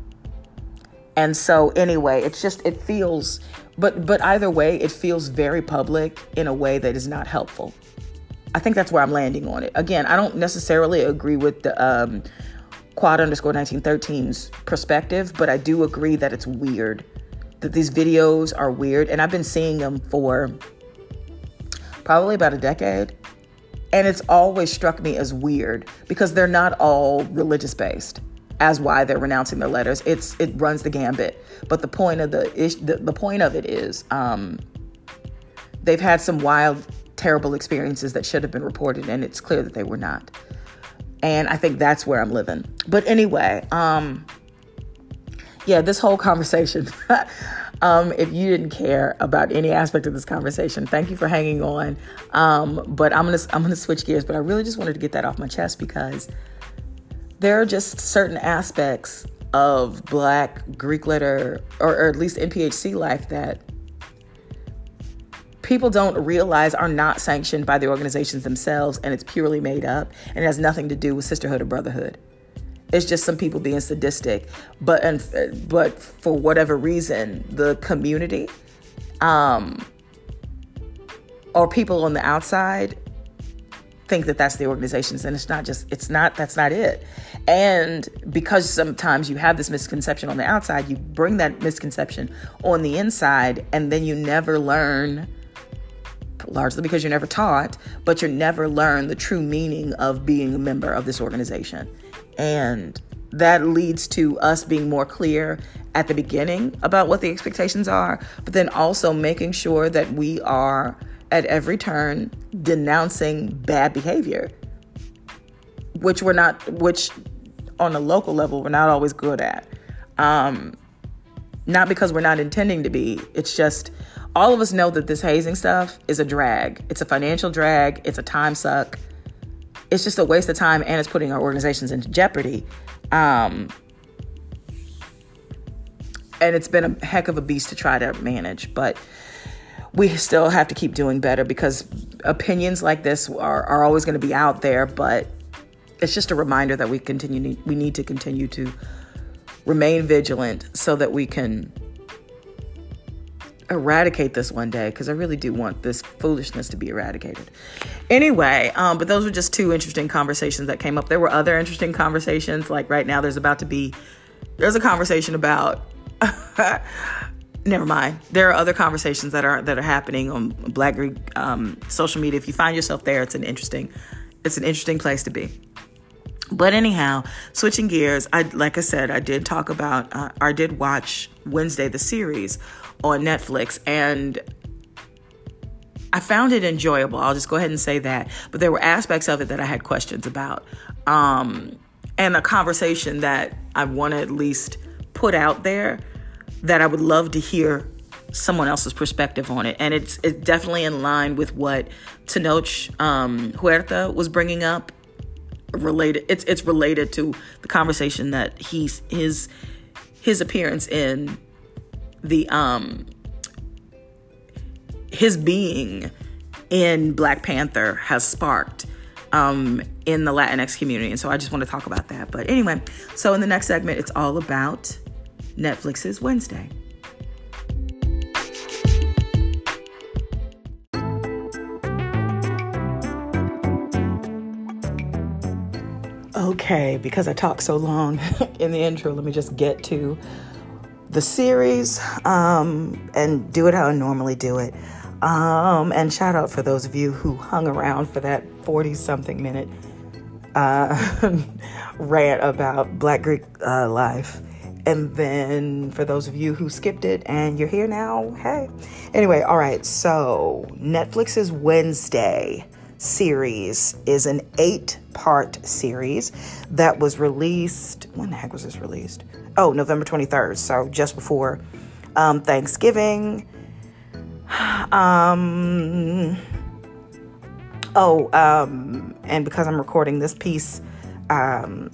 And so anyway, it's just, it feels, but but either way, it feels very public in a way that is not helpful. I think that's where I'm landing on it. Again, I don't necessarily agree with the um, quad underscore nineteen thirteen's perspective, but I do agree that it's weird, that these videos are weird. And I've been seeing them for probably about a decade. And it's always struck me as weird because they're not all religious based as why they're renouncing their letters. It's it runs the gambit. But the point of the ish, the, the point of it is um, they've had some wild, terrible experiences that should have been reported, and it's clear that they were not. And I think that's where I'm living. But anyway, um, yeah, this whole conversation. Um, if you didn't care about any aspect of this conversation, thank you for hanging on. Um, but I'm gonna I'm gonna switch gears. But I really just wanted to get that off my chest because there are just certain aspects of Black Greek letter, or, or at least N P H C life, that people don't realize are not sanctioned by the organizations themselves, and it's purely made up, and it has nothing to do with sisterhood or brotherhood. It's just some people being sadistic, but and but for whatever reason, the community, um, or people on the outside think that that's the organizations, and it's not just it's not that's not it. And because sometimes you have this misconception on the outside, you bring that misconception on the inside, and then you never learn. Largely because you're never taught, but you never learn the true meaning of being a member of this organization. And that leads to us being more clear at the beginning about what the expectations are, but then also making sure that we are at every turn denouncing bad behavior, which we're not, which on a local level, we're not always good at. Um, not because we're not intending to be, it's just all of us know that this hazing stuff is a drag. It's a financial drag. It's a time suck. It's just a waste of time, and it's putting our organizations into jeopardy. Um, and it's been a heck of a beast to try to manage, but we still have to keep doing better because opinions like this are, are always going to be out there, but it's just a reminder that we continue, we need to continue to remain vigilant so that we can eradicate this one day, because I really do want this foolishness to be eradicated. Anyway, um, but those were just two interesting conversations that came up. There were other interesting conversations. Like right now, there's about to be, there's a conversation about, never mind. There are other conversations that are that are happening on Black Greek um, social media. If you find yourself there, it's an interesting, it's an interesting place to be. But anyhow, switching gears, I like I said, I did talk about, uh, I did watch Wednesday, the series on Netflix, and I found it enjoyable. I'll just go ahead and say that. But there were aspects of it that I had questions about, um, and a conversation that I want to at least put out there that I would love to hear someone else's perspective on it. And it's, it's definitely in line with what Tenoch um, Huerta was bringing up related. It's it's related to the conversation that he's his his appearance in the um his being in Black Panther has sparked um in the Latinx community. And so I just want to talk about that. But anyway, so in the next segment, it's all about Netflix's Wednesday. Okay, because I talked so long in the intro, let me just get to the series um, and do it how I normally do it. Um, and shout out for those of you who hung around for that forty-something minute uh, rant about Black Greek uh, life. And then for those of you who skipped it and you're here now, hey. Anyway, all right, so Netflix's Wednesday series is an eight-part series that was released, when the heck was this released? Oh, November twenty-third, so just before um, Thanksgiving. Um, oh, um, and because I'm recording this piece um,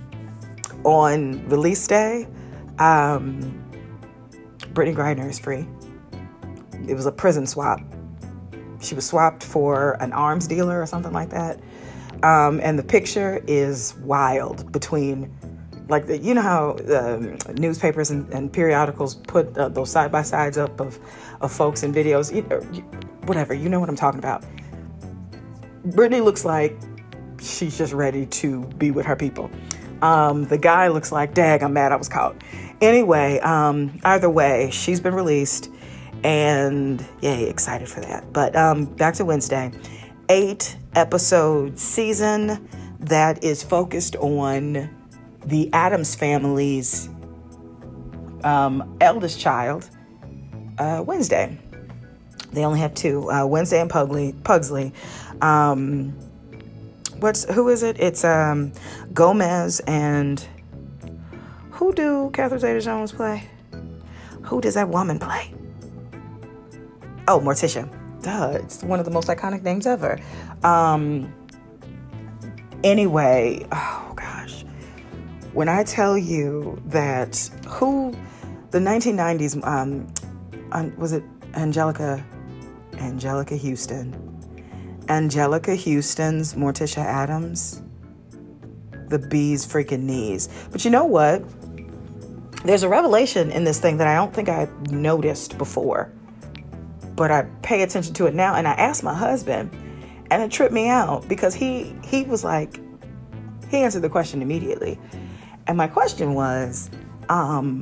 on release day, um, Brittany Griner is free. It was a prison swap. She was swapped for an arms dealer or something like that. Um, and the picture is wild between, like, the, you know how um, newspapers and, and periodicals put uh, those side-by-sides up of, of folks and videos, you, you, whatever, you know what I'm talking about. Brittany looks like she's just ready to be with her people. Um, the guy looks like, dag, I'm mad I was caught. Anyway, um, either way, she's been released. And yay, excited for that. But um, back to Wednesday. Eight episode season that is focused on the Addams family's um, eldest child, uh, Wednesday. They only have two, uh, Wednesday and Pugsley. Pugsley. Um, what's who is it? It's um, Gomez and who do Catherine Zeta-Jones play? Who does that woman play? Oh, Morticia. Duh, it's one of the most iconic names ever. Um, anyway, oh gosh. When I tell you that who, the nineteen nineties, um, um, was it Angelica, Angelica Houston? Angelica Houston's Morticia Addams? The bee's freaking knees. But you know what? There's a revelation in this thing that I don't think I noticed before. But I pay attention to it now, and I asked my husband, and it tripped me out because he he was like, he answered the question immediately. And my question was, um,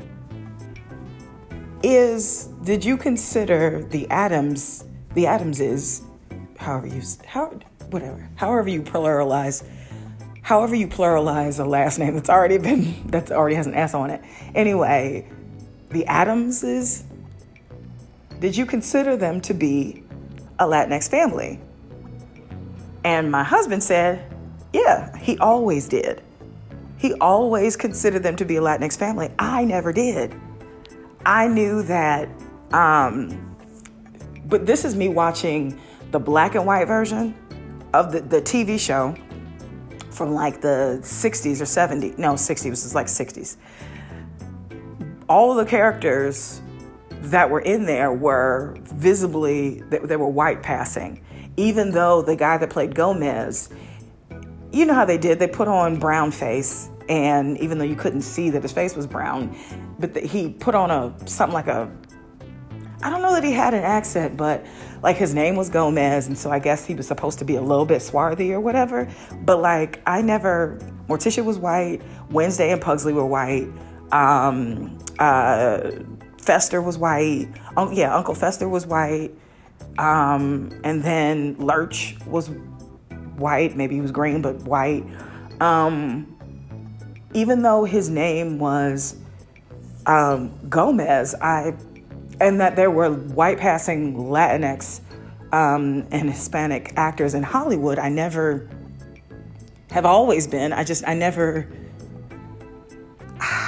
is, did you consider the Addams, the Addamses, however you, how, whatever, however you pluralize, however you pluralize a last name that's already been, that already has an S on it. Anyway, the Addamses, did you consider them to be a Latinx family? And my husband said, yeah, he always did. He always considered them to be a Latinx family. I never did. I knew that, um, but this is me watching the black and white version of the, the T V show from like the sixties or seventies. No, sixties, it was like sixties. All of the characters that were in there were visibly, they, they were white passing. Even though the guy that played Gomez, you know how they did, they put on brown face, and even though you couldn't see that his face was brown, but the, he put on a, something like a, I don't know that he had an accent, but like his name was Gomez, and so I guess he was supposed to be a little bit swarthy or whatever. But like, I never, Morticia was white, Wednesday and Pugsley were white, um, uh, Fester was white. Um, yeah, Uncle Fester was white. Um, and then Lurch was white. Maybe he was green, but white. Um, even though his name was um, Gomez, I and that there were white passing Latinx um, and Hispanic actors in Hollywood, I never have always been. I just I never.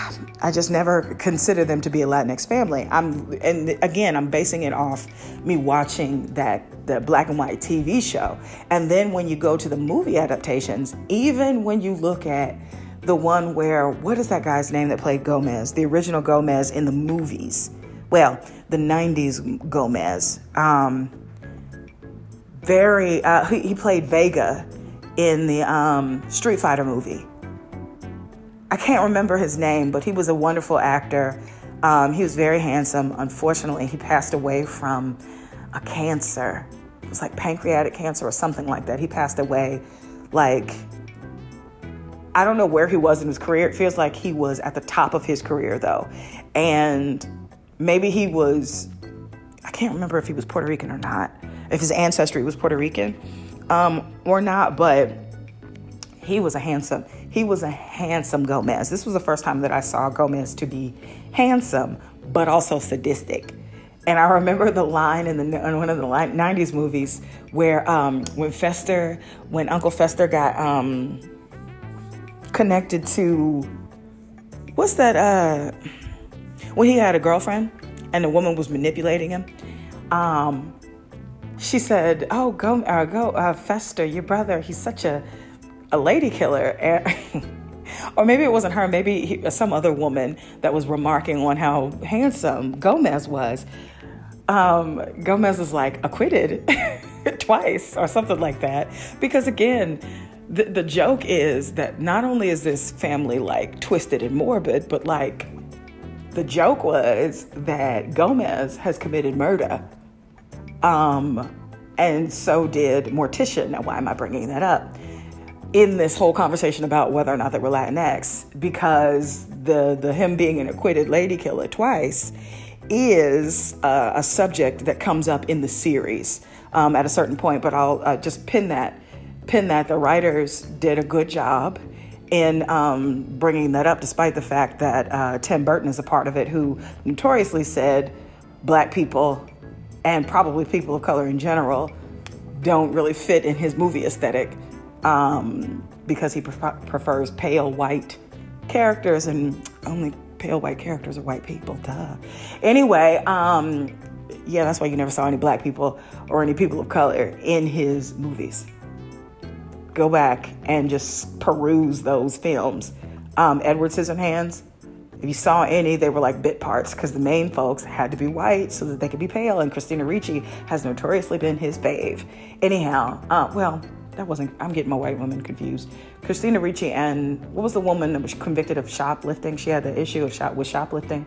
I just never consider them to be a Latinx family. I'm, and again, I'm basing it off me watching that the black and white T V show. And then when you go to the movie adaptations, even when you look at the one where, what is that guy's name that played Gomez, the original Gomez in the movies? Well, the nineties Gomez. Um, very, uh, he, he played Vega in the um, Street Fighter movie. I can't remember his name, but he was a wonderful actor. Um, he was very handsome. Unfortunately, he passed away from a cancer. It was like pancreatic cancer or something like that. He passed away like, I don't know where he was in his career. It feels like he was at the top of his career, though. And maybe he was, I can't remember if he was Puerto Rican or not, if his ancestry was Puerto Rican um, or not, but he was a handsome, he was a handsome Gomez. This was the first time that I saw Gomez to be handsome, but also sadistic. And I remember the line in, the, in one of the nineties movies where um, when Fester, when Uncle Fester got um, connected to, what's that, uh, when he had a girlfriend and the woman was manipulating him, um, she said, oh, go, uh, go, uh, Fester, your brother, he's such a, a lady killer. Or maybe it wasn't her, maybe he, some other woman that was remarking on how handsome Gomez was. Um, Gomez is like acquitted twice or something like that. Because again, the, the joke is that not only is this family like twisted and morbid, but like the joke was that Gomez has committed murder. Um, and so did Morticia. Now, why am I bringing that up in this whole conversation about whether or not they were Latinx? Because the, the him being an acquitted lady killer twice is uh, a subject that comes up in the series um, at a certain point. But I'll uh, just pin that, pin that the writers did a good job in um, bringing that up, despite the fact that uh, Tim Burton is a part of it, who notoriously said black people and probably people of color in general don't really fit in his movie aesthetic um, because he pre- prefers pale white characters, and only pale white characters are white people, duh. Anyway, um, yeah, that's why you never saw any black people or any people of color in his movies. Go back and just peruse those films. Um, Edward Scissorhands, if you saw any, they were like bit parts because the main folks had to be white so that they could be pale, and Christina Ricci has notoriously been his fave. Anyhow, uh, well, that wasn't, I'm getting my white women confused. Christina Ricci and, what was the woman that was convicted of shoplifting? She had the issue of shop with shoplifting.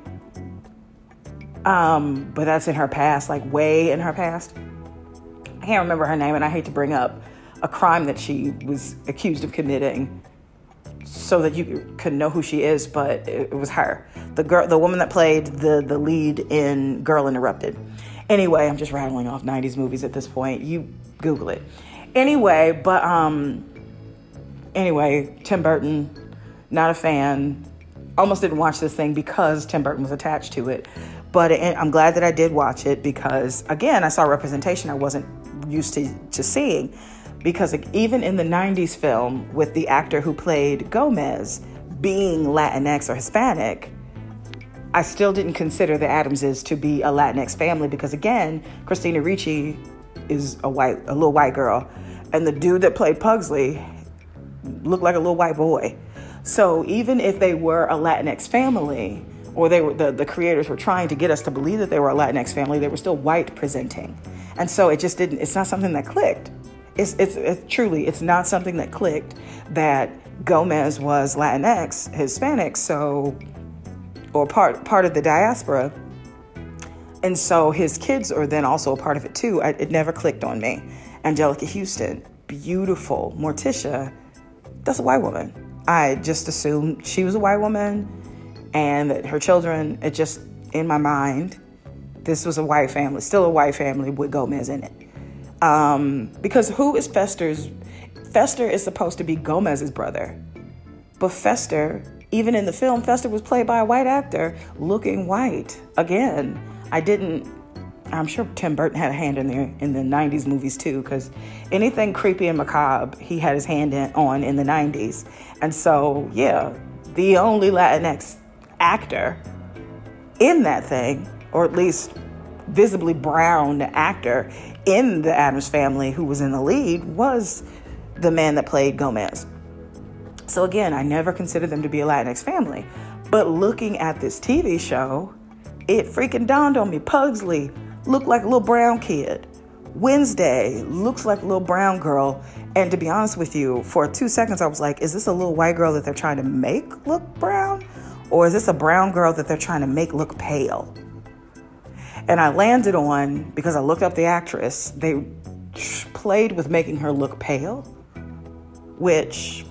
Um, but that's in her past, like way in her past. I can't remember her name, and I hate to bring up a crime that she was accused of committing so that you could know who she is, but it, it was her. The girl, the woman that played the, the lead in Girl Interrupted. Anyway, I'm just rattling off nineties movies at this point. You Google it. Anyway, but um, anyway, Tim Burton, not a fan. Almost didn't watch this thing because Tim Burton was attached to it. But it, I'm glad that I did watch it because, again, I saw representation I wasn't used to, to seeing. Because even in the nineties film with the actor who played Gomez being Latinx or Hispanic, I still didn't consider the Adamses to be a Latinx family because, again, Christina Ricci is a white, a little white girl, and the dude that played Pugsley looked like a little white boy. So even if they were a Latinx family, or they were the, the creators were trying to get us to believe that they were a Latinx family, they were still white presenting, and so it just didn't. It's not something that clicked. It's, it's, it's truly, it's not something that clicked that Gomez was Latinx, Hispanic, so, or part, part of the diaspora. And so his kids are then also a part of it too. I, it never clicked on me. Angelica Houston, beautiful. Morticia, that's a white woman. I just assumed she was a white woman and that her children, it just, in my mind, this was a white family, still a white family with Gomez in it. Um, because who is Fester's? Fester is supposed to be Gomez's brother. But Fester, even in the film, Fester was played by a white actor looking white. Again, I didn't, I'm sure Tim Burton had a hand in there in the nineties movies too, because anything creepy and macabre, he had his hand in, on in the nineties. And so, yeah, the only Latinx actor in that thing, or at least visibly brown actor in the Addams Family who was in the lead, was the man that played Gomez. So again, I never considered them to be a Latinx family. But looking at this T V show, it freaking dawned on me. Pugsley looked like a little brown kid. Wednesday looks like a little brown girl. And to be honest with you, for two seconds I was like, is this a little white girl that they're trying to make look brown? Or is this a brown girl that they're trying to make look pale? And I landed on, because I looked up the actress, they played with making her look pale, which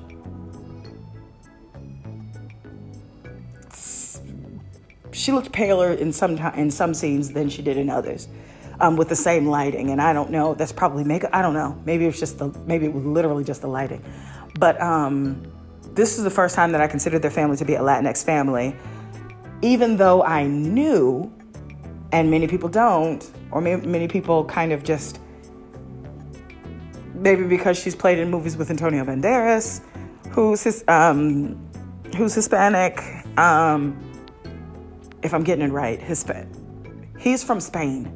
she looked paler in some in some scenes than she did in others, um, with the same lighting. And I don't know, that's probably makeup. I don't know. Maybe it was just the, maybe it was literally just the lighting. But um, this is the first time that I considered their family to be a Latinx family, even though I knew, and many people don't, or maybe many people kind of just, maybe because she's played in movies with Antonio Banderas, who's his, um, who's Hispanic. Um, if I'm getting it right, Hispa- he's from Spain.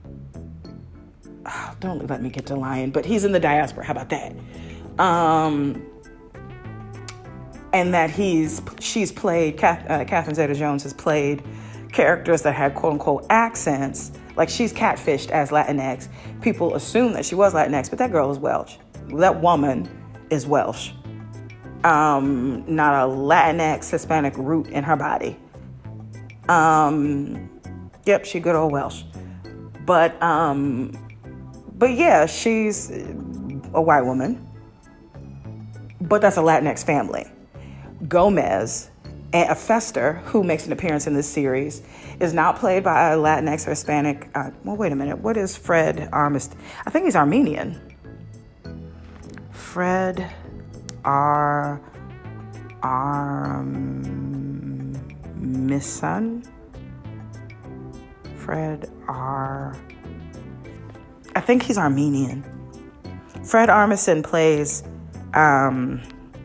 Oh, don't let me get to lying, but he's in the diaspora. How about that? Um, and that he's, she's played, Kath, uh, Catherine Zeta-Jones has played characters that had quote unquote accents. Like she's catfished as Latinx. People assume that she was Latinx, but that girl is Welsh. That woman is Welsh. Um, not a Latinx Hispanic root in her body. Um, yep, she good old Welsh. But, um, but yeah, she's a white woman, but that's a Latinx family. Gomez, a Fester, who makes an appearance in this series, is not played by a Latinx or Hispanic. Uh, well, wait a minute. What is Fred Armisen? I think he's Armenian. Fred R. Armisen. Fred R. I think he's Armenian. Fred Armisen plays. Um,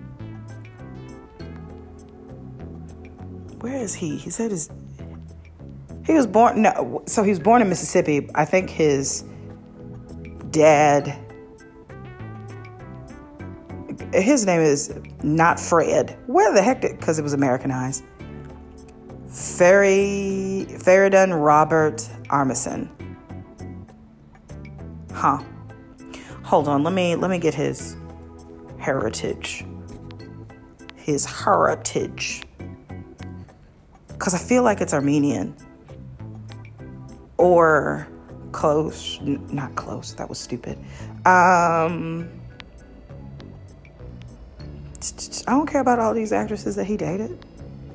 Where is he? He said his, he was born, no, so he was born in Mississippi. I think his dad, his name is not Fred. Where the heck did, because it was Americanized. Ferry, Feridun Robert Armisen. Huh. Hold on, let me, let me get his heritage. His heritage. Because I feel like it's Armenian. Or close. N- not close. That was stupid. Um, I don't care about all these actresses that he dated.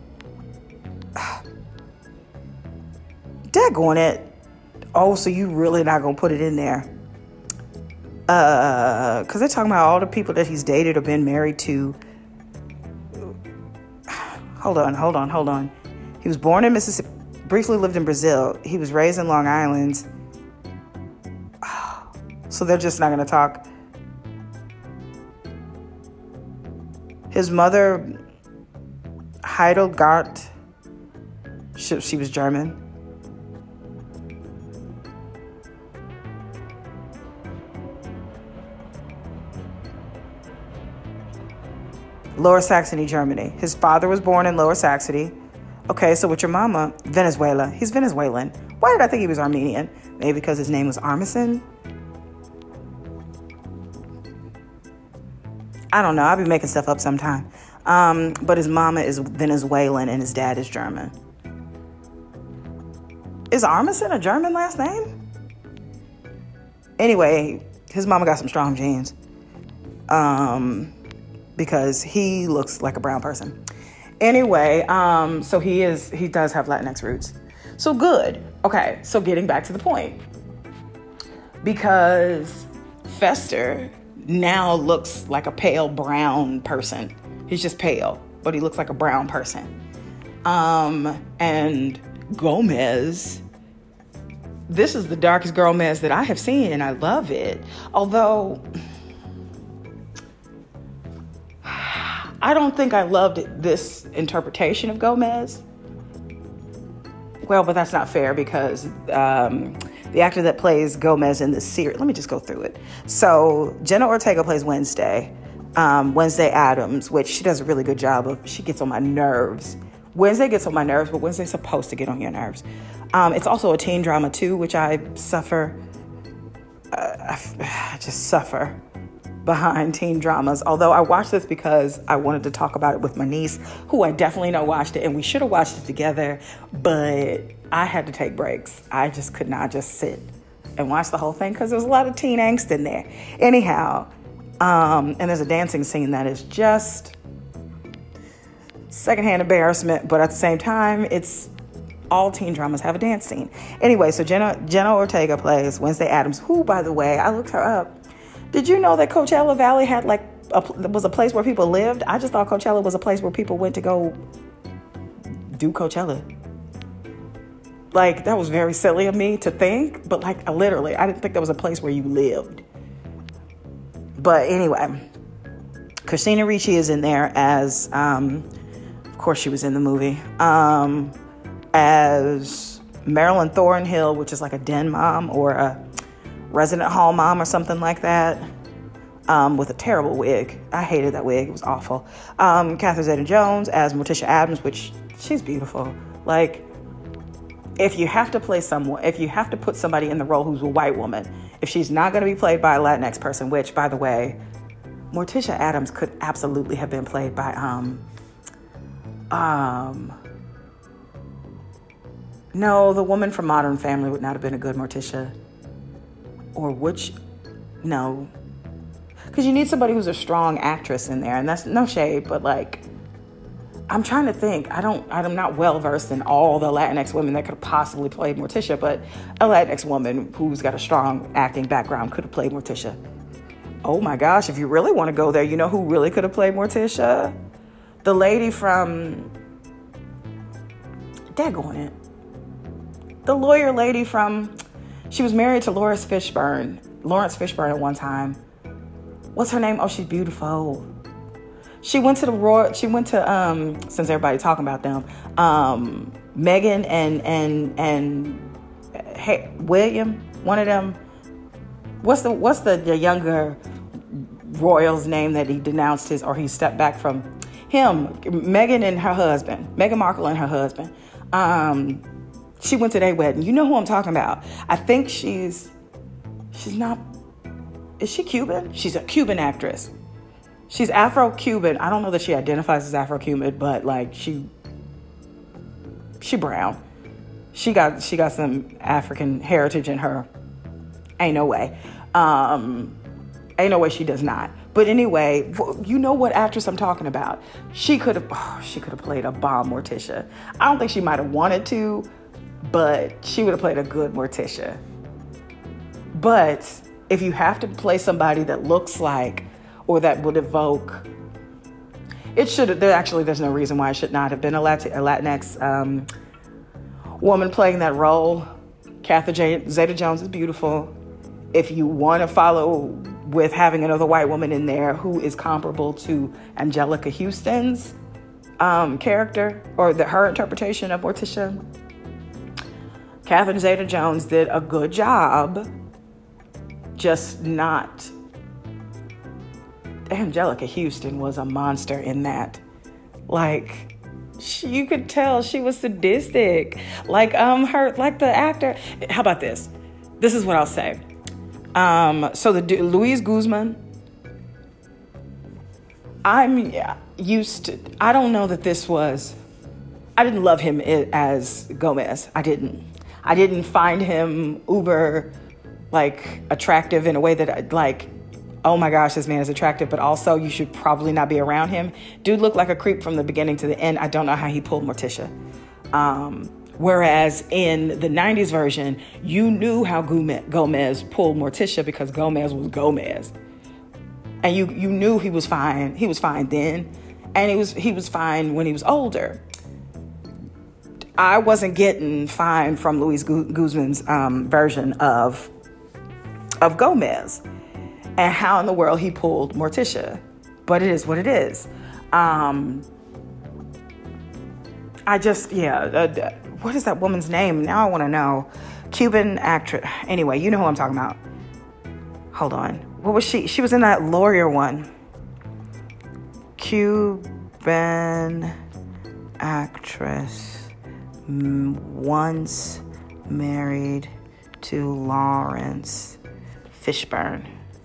Daggone it. Oh, so you really not going to put it in there. Uh, because they're talking about all the people that he's dated or been married to. Hold on, hold on, hold on. He was born in Mississippi, briefly lived in Brazil. He was raised in Long Island. So they're just not going to talk. His mother, Heidelgard, she, she was German. Lower Saxony, Germany. His father was born in Lower Saxony. Okay, so with your mama, Venezuela. He's Venezuelan. Why did I think he was Armenian? Maybe because his name was Armisen? I don't know. I'll be making stuff up sometime. Um, but his mama is Venezuelan and his dad is German. Is Armisen a German last name? Anyway, his mama got some strong genes. Um, because he looks like a brown person. Anyway, um, so he is, he does have Latinx roots. So good. Okay, so getting back to the point. Because Fester now looks like a pale brown person. He's just pale, but he looks like a brown person. Um, and Gomez, this is the darkest Gomez that I have seen, and I love it. Although I don't think I loved this interpretation of Gomez. well, but that's not fair because um, the actor that plays Gomez in the series, let me just go through it. So Jenna Ortega plays Wednesday, um, Wednesday Addams, which she does a really good job of. She gets on my nerves. Wednesday gets on my nerves, but Wednesday's supposed to get on your nerves. Um, it's also a teen drama too, which I suffer. Uh, I, I just suffer behind teen dramas. Although I watched this because I wanted to talk about it with my niece, who I definitely know watched it, and we should have watched it together, but I had to take breaks. I just could not just sit and watch the whole thing because there's a lot of teen angst in there. Anyhow, um, and there's a dancing scene that is just secondhand embarrassment, but at the same time, it's all teen dramas have a dance scene. Anyway, so Jenna, Jenna Ortega plays Wednesday Addams, who, by the way, I looked her up. Did you know that Coachella Valley had like a, was a place where people lived? I just thought Coachella was a place where people went to go do Coachella. Like, that was very silly of me to think, but like literally, I didn't think there was a place where you lived. But anyway, Christina Ricci is in there as, um, of course she was in the movie, um, as Marilyn Thornhill, which is like a den mom or a resident hall mom or something like that, um, with a terrible wig. I hated that wig. It was awful. Um, Catherine Zeta-Jones as Morticia Addams, which she's beautiful. Like, if you have to play someone, if you have to put somebody in the role who's a white woman, if she's not going to be played by a Latinx person, which, by the way, Morticia Addams could absolutely have been played by, um, um, no, the woman from Modern Family would not have been a good Morticia. Or which, no, because you need somebody who's a strong actress in there, and that's no shade, but like, I'm trying to think. I don't, I'm not well versed in all the Latinx women that could have possibly played Morticia, but a Latinx woman who's got a strong acting background could have played Morticia. Oh my gosh, if you really want to go there, you know who really could have played Morticia? The lady from, daggone it, the lawyer lady from. She was married to Lawrence Fishburne. Lawrence Fishburne at one time. What's her name? Oh, she's beautiful. She went to the Royal. She went to um. Since everybody's talking about them, um, Meghan and and and hey, William. One of them. What's the What's the, the younger royal's name that he denounced his or he stepped back from? Him. Meghan and her husband. Meghan Markle and her husband. Um. She went to their wedding. You know who I'm talking about. I think she's, she's not, is she Cuban? She's a Cuban actress. She's Afro-Cuban. I don't know that she identifies as Afro-Cuban, but like she, she brown. She got, she got some African heritage in her. Ain't no way. Um, ain't no way she does not. But anyway, you know what actress I'm talking about. She could have, oh, she could have played a bomb Morticia. I don't think she might have wanted to, but she would have played a good Morticia. But if you have to play somebody that looks like, or that would evoke, it should have, there actually, there's no reason why it should not have been a, Latin, a Latinx um, woman playing that role. Catherine Zeta-Jones is beautiful. If you want to follow with having another white woman in there who is comparable to Angelica Houston's um, character, or the, her interpretation of Morticia, Catherine Zeta-Jones did a good job, just not. Angelica Houston was a monster in that. Like, she, you could tell she was sadistic. Like, um, her, like the actor. How about this? This is what I'll say. Um, so the Luis Guzman. I'm used to. I don't know that this was. I didn't love him as Gomez. I didn't. I didn't find him uber, like, attractive in a way that, I, like, oh my gosh, this man is attractive, but also you should probably not be around him. Dude looked like a creep from the beginning to the end. I don't know how he pulled Morticia. Um, whereas in the nineties version, you knew how Gomez pulled Morticia because Gomez was Gomez. And you, you knew he was fine. He was fine then. And he was, he was fine when he was older. I wasn't getting fine from Luis Guzman's um, version of of Gomez and how in the world he pulled Morticia. But it is what it is. Um, I just, yeah, uh, what is that woman's name? Now I want to know. Cuban actress. Anyway, you know who I'm talking about. Hold on. What was she? She was in that lawyer one. Cuban actress. Once married to Lawrence Fishburne.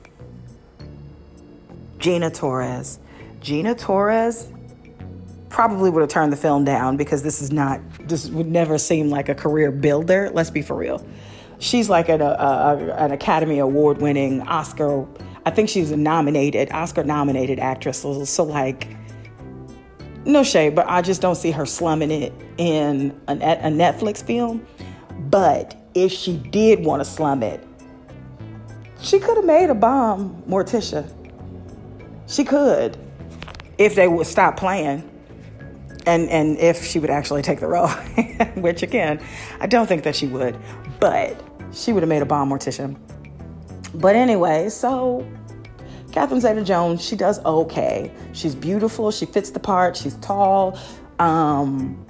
Gina Torres. Gina Torres probably would have turned the film down because this is not, this would never seem like a career builder. Let's be for real. She's like an, a, a, an Academy Award winning Oscar, I think she was a nominated, Oscar nominated actress. So, so like, no shade, but I just don't see her slumming it in a, a Netflix film. But if she did want to slum it, she could have made a bomb Morticia. She could, if they would stop playing. And and if she would actually take the role, which again, I don't think that she would, but she would have made a bomb Morticia. But anyway, so Catherine Zeta-Jones, she does okay. She's beautiful. She fits the part. She's tall. Um,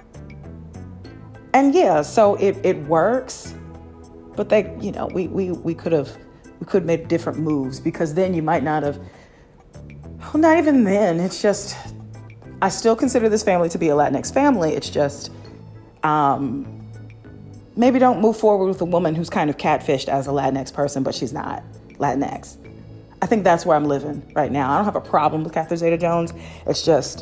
and yeah, so it, it works. But they, you know, we we we could have we could have made different moves, because then you might not have. Well, not even then. It's just, I still consider this family to be a Latinx family. It's just, um, maybe don't move forward with a woman who's kind of catfished as a Latinx person, but she's not Latinx. I think that's where I'm living right now. I don't have a problem with Catherine Zeta-Jones. It's just,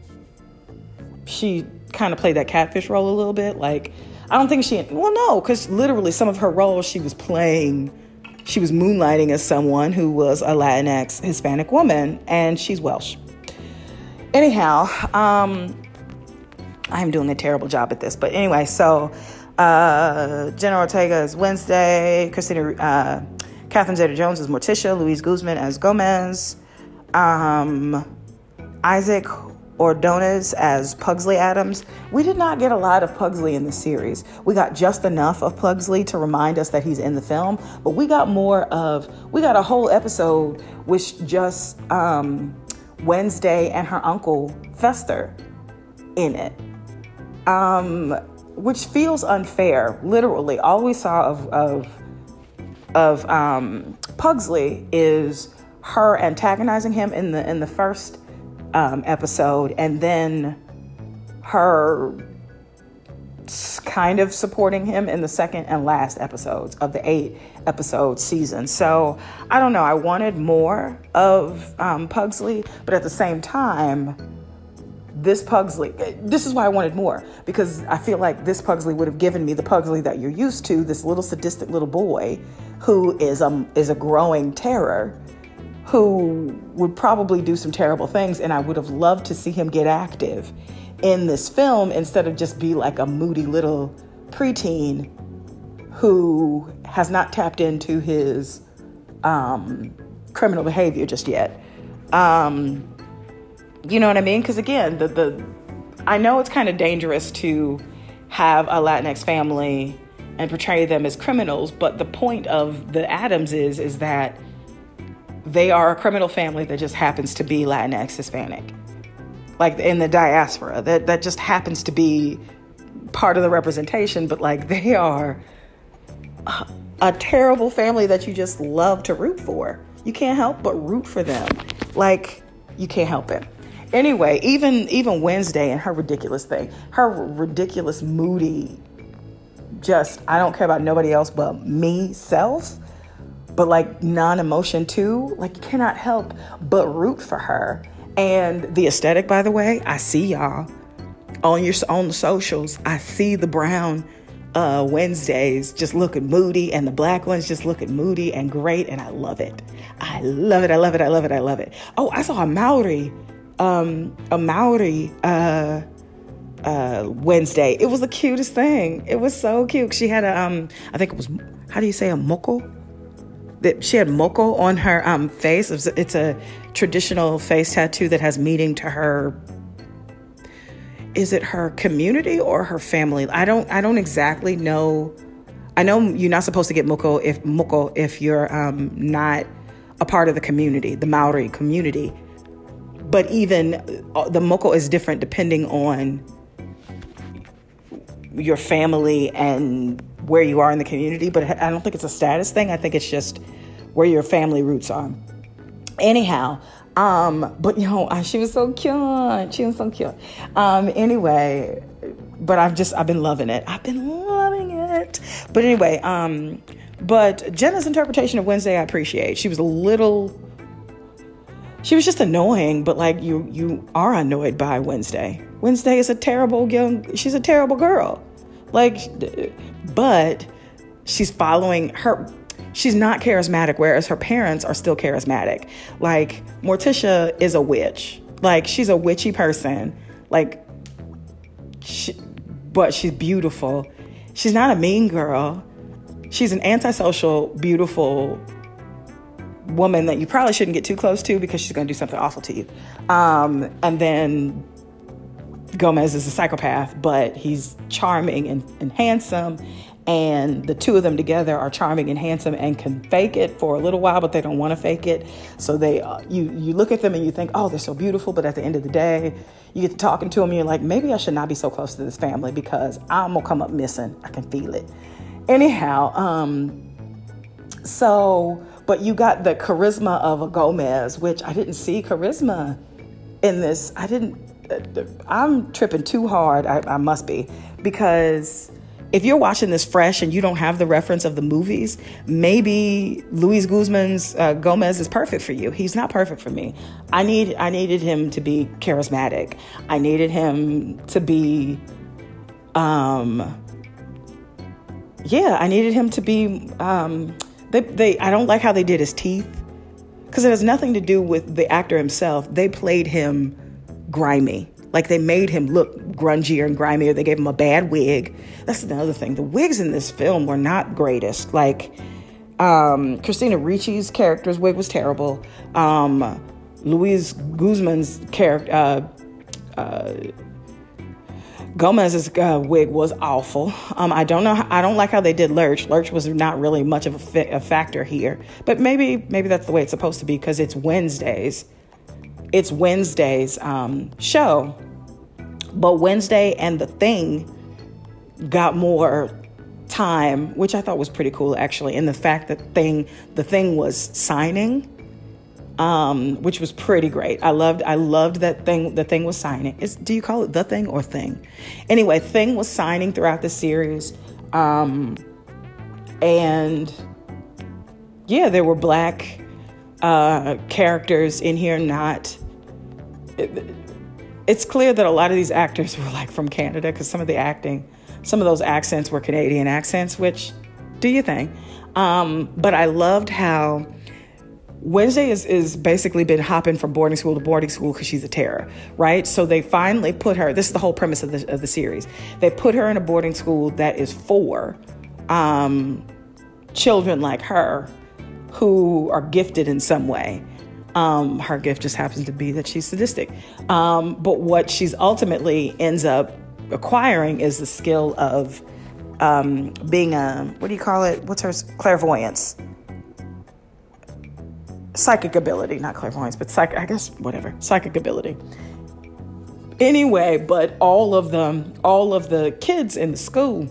she kind of played that catfish role a little bit. Like, I don't think she, well, no, because literally some of her roles she was playing, she was moonlighting as someone who was a Latinx Hispanic woman, and she's Welsh. Anyhow, um, I'm doing a terrible job at this. But anyway, so uh, Jenna Ortega is Wednesday. Christina, uh, Catherine Zeta-Jones is Morticia. Luis Guzman as Gomez. Um, Isaac Ordonez as Pugsley Adams. We did not get a lot of Pugsley in the series. We got just enough of Pugsley to remind us that he's in the film, but we got more of, we got a whole episode which just um, Wednesday and her uncle Fester in it, um, which feels unfair. Literally, all we saw of of, of um, Pugsley is her antagonizing him in the in the first Um, episode, and then her kind of supporting him in the second and last episodes of the eight episode season. So I don't know, I wanted more of um, Pugsley, but at the same time, this Pugsley, this is why I wanted more, because I feel like this Pugsley would have given me the Pugsley that you're used to, this little sadistic little boy who is um is a growing terror, who would probably do some terrible things, and I would have loved to see him get active in this film instead of just be like a moody little preteen who has not tapped into his um, criminal behavior just yet. Um, you know what I mean? Because again, the the I know it's kind of dangerous to have a Latinx family and portray them as criminals, but the point of the Adams is is that they are a criminal family that just happens to be Latinx Hispanic, like in the diaspora. That that just happens to be part of the representation, but like they are a, a terrible family that you just love to root for. You can't help but root for them. Like, you can't help it. Anyway, even even Wednesday and her ridiculous thing, her ridiculous, moody, just, I don't care about nobody else but me self. But like non-emotion too, like you cannot help but root for her. And the aesthetic, by the way, I see y'all on your on the socials. I see the brown uh, Wednesdays just looking moody, and the black ones just looking moody and great, and I love it. I love it. I love it. I love it. I love it. Oh, I saw a Maori, um, a Maori uh, uh, Wednesday. It was the cutest thing. It was so cute. She had a, um, I think it was, how do you say a moko? That she had moko on her um, face. It's a, it's a traditional face tattoo that has meaning to her. Is it her community or her family? I don't. I don't exactly know. I know you're not supposed to get moko if moko if you're um, not a part of the community, the Maori community. But even uh, the moko is different depending on your family and where you are in the community, but I don't think it's a status thing. I think it's just where your family roots are. Anyhow, um, but you know, she was so cute. She was so cute. Um, anyway, but I've just, I've been loving it. I've been loving it. But anyway, um, but Jenna's interpretation of Wednesday, I appreciate. She was a little, she was just annoying, but like you, you are annoyed by Wednesday. Wednesday is a terrible young, she's a terrible girl. Like, but she's following her, she's not charismatic, whereas her parents are still charismatic. Like, Morticia is a witch. Like, she's a witchy person. Like, she, but she's beautiful. She's not a mean girl. She's an antisocial, beautiful woman that you probably shouldn't get too close to because she's going to do something awful to you. Um, and then Gomez is a psychopath, but he's charming and, and handsome. And the two of them together are charming and handsome and can fake it for a little while, but they don't want to fake it. So they, uh, you, you look at them and you think, oh, they're so beautiful. But at the end of the day, you get to talking to them and you're like, maybe I should not be so close to this family because I'm going to come up missing. I can feel it. Anyhow, um, so, but you got the charisma of a Gomez, which I didn't see charisma in this. I didn't, uh, I'm tripping too hard. I, I must be, because if you're watching this fresh and you don't have the reference of the movies, maybe Luis Guzman's uh, Gomez is perfect for you. He's not perfect for me. I need, I needed him to be charismatic. I needed him to be, um, yeah, I needed him to be, um, they, they, I don't like how they did his teeth because it has nothing to do with the actor himself. They played him grimy. Like, they made him look grungier and grimier. They gave him a bad wig. That's another thing. The wigs in this film were not greatest. Like, um, Christina Ricci's character's wig was terrible. Um, Luis Guzman's character, uh, uh, Gomez's uh, wig was awful. Um, I don't know. How, I don't like how they did Lurch. Lurch was not really much of a, fi- a factor here. But maybe, maybe that's the way it's supposed to be because it's Wednesdays. It's Wednesday's um, show. But Wednesday and The Thing got more time, which I thought was pretty cool, actually. And the fact that thing, the thing was signing, um, which was pretty great. I loved I loved that thing. The Thing was signing. Is, do you call it The Thing or Thing? Anyway, Thing was signing throughout the series. Um, and yeah, there were black uh, characters in here, not... It, it's clear that a lot of these actors were like from Canada because some of the acting, some of those accents were Canadian accents, which do your thing. Um, but I loved how Wednesday is, is basically been hopping from boarding school to boarding school because she's a terror, right? So they finally put her, this is the whole premise of the, of the series. They put her in a boarding school that is for um, children like her who are gifted in some way. Um, her gift just happens to be that she's sadistic. Um, but what she's ultimately ends up acquiring is the skill of um, being a, what do you call it? What's her clairvoyance? Psychic ability, not clairvoyance, but psych, I guess, whatever, psychic ability. Anyway, but all of them, all of the kids in the school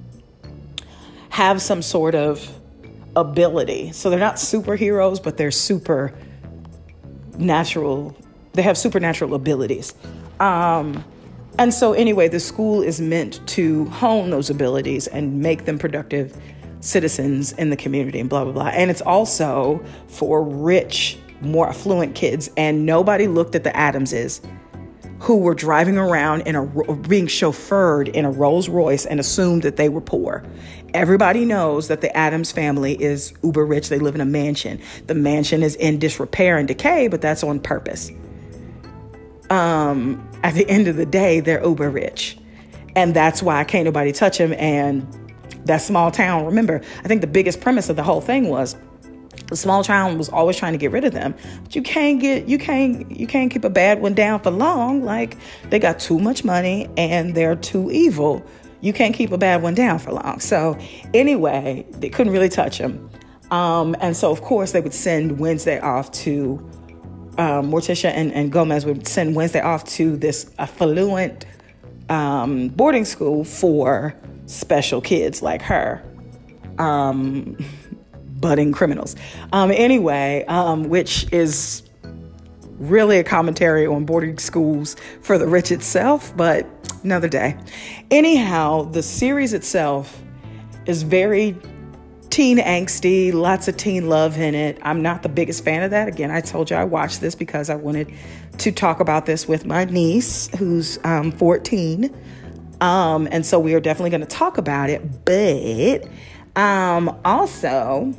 have some sort of ability. So they're not superheroes, but they're super natural. They have supernatural abilities. Um, and so anyway, the school is meant to hone those abilities and make them productive citizens in the community and blah, blah, blah. And it's also for rich, more affluent kids. And nobody looked at the Adamses who were driving around in a, being chauffeured in a Rolls Royce and assumed that they were poor. Everybody knows that the Addams family is uber rich. They live in a mansion. The mansion is in disrepair and decay, but that's on purpose. Um, at the end of the day, they're uber rich. And that's why can't nobody touch them. And that small town, remember, I think the biggest premise of the whole thing was the small town was always trying to get rid of them. But you can't get, you can't, you can't keep a bad one down for long. Like, they got too much money and they're too evil. You can't keep a bad one down for long. So anyway, they couldn't really touch him. Um, and so, of course, they would send Wednesday off to, um, Morticia and, and Gomez would send Wednesday off to this affluent um, boarding school for special kids like her, um, budding criminals. Um, anyway, um, which is really a commentary on boarding schools for the rich itself, but another day. Anyhow, the series itself is very teen angsty, lots of teen love in it. I'm not the biggest fan of that. Again, I told you I watched this because I wanted to talk about this with my niece, who's um, fourteen. Um, and so we are definitely going to talk about it. But um, also,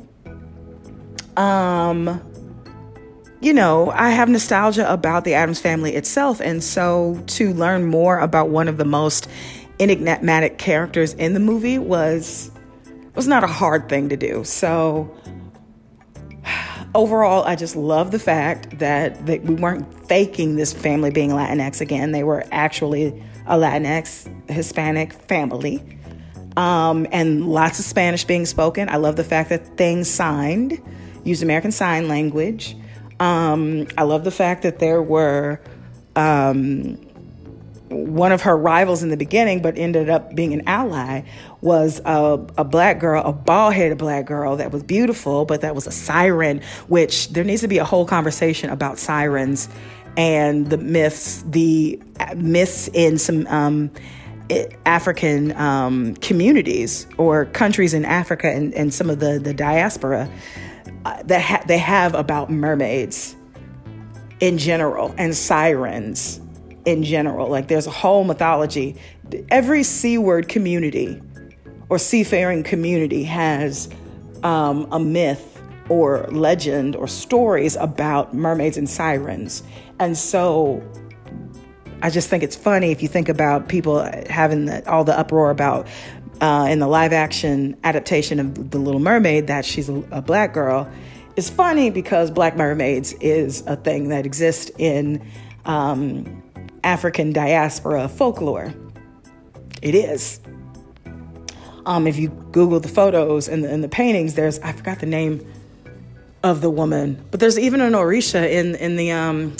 um, you know, I have nostalgia about the Addams Family itself. And so to learn more about one of the most enigmatic characters in the movie was was not a hard thing to do. So overall, I just love the fact that, that we weren't faking this family being Latinx again. They were actually a Latinx Hispanic family. Um, and lots of Spanish being spoken. I love the fact that things signed, used American Sign Language. Um, I love the fact that there were um, one of her rivals in the beginning, but ended up being an ally, was a, a black girl, a bald-headed black girl that was beautiful, but that was a siren, which there needs to be a whole conversation about sirens and the myths, the myths in some um, African um, communities or countries in Africa and, and some of the, the diaspora uh, that ha- they have about mermaids in general and sirens in general. Like there's a whole mythology. Every seaward community or seafaring community has um, a myth or legend or stories about mermaids and sirens. And so I just think it's funny if you think about people having the, all the uproar about uh, in the live action adaptation of The Little Mermaid that she's a, a black girl. It's funny because black mermaids is a thing that exists in um, African diaspora folklore. It is. Um, if you Google the photos and the, and the paintings, there's, I forgot the name of the woman, but there's even an Orisha in, in the, um,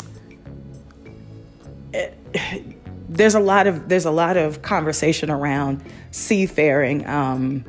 it, there's a lot of, there's a lot of conversation around seafaring, um,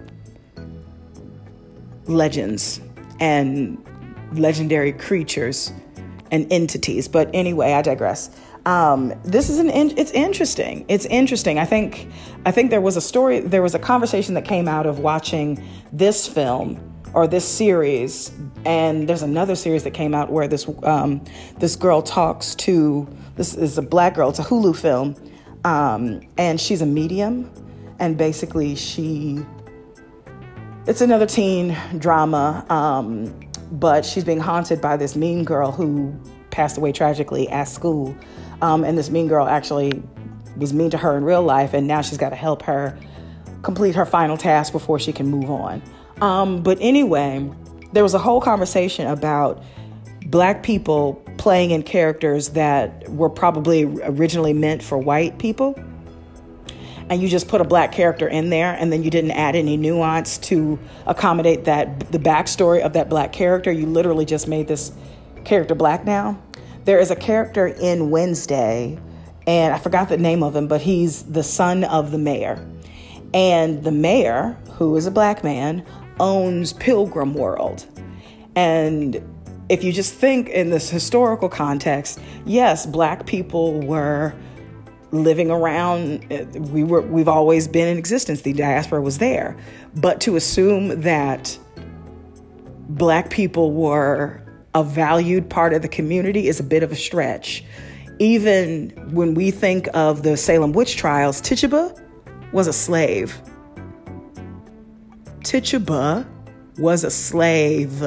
legends and legendary creatures and entities. But anyway, I digress. Um, this is an, in, it's interesting. It's interesting. I think, I think there was a story, there was a conversation that came out of watching this film or this series. And there's another series that came out where this, um, this girl talks to, this is a black girl. It's a Hulu film. Um, and she's a medium. And basically she, it's another teen drama. Um, but she's being haunted by this mean girl who passed away tragically at school. Um, and this mean girl actually was mean to her in real life, and now she's got to help her complete her final task before she can move on. Um, but anyway, there was a whole conversation about black people playing in characters that were probably originally meant for white people. And you just put a black character in there, and then you didn't add any nuance to accommodate that, the backstory of that black character. You literally just made this character black now. There is a character in Wednesday, and I forgot the name of him, but he's the son of the mayor. And the mayor, who is a black man, owns Pilgrim World. And if you just think in this historical context, yes, black people were living around, we were, we've always been in existence. The diaspora was there. But to assume that black people were a valued part of the community is a bit of a stretch. Even when we think of the Salem witch trials, Tituba was a slave. Tituba was a slave.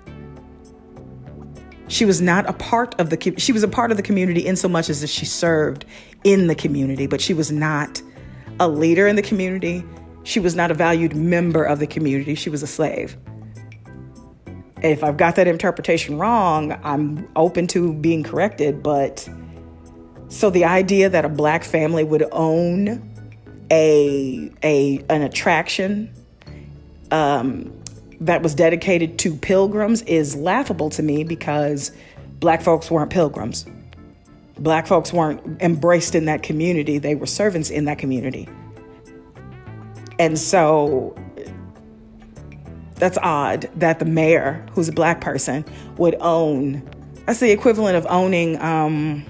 She was not a part of the, she was a part of the community in so much as that she served in the community, but she was not a leader in the community. She was not a valued member of the community. She was a slave. If I've got that interpretation wrong, I'm open to being corrected. But so the idea that a black family would own a a an attraction um, that was dedicated to pilgrims is laughable to me because black folks weren't pilgrims. Black folks weren't embraced in that community. They were servants in that community. And so that's odd that the mayor, who's a Black person, would own, that's the equivalent of owning, um,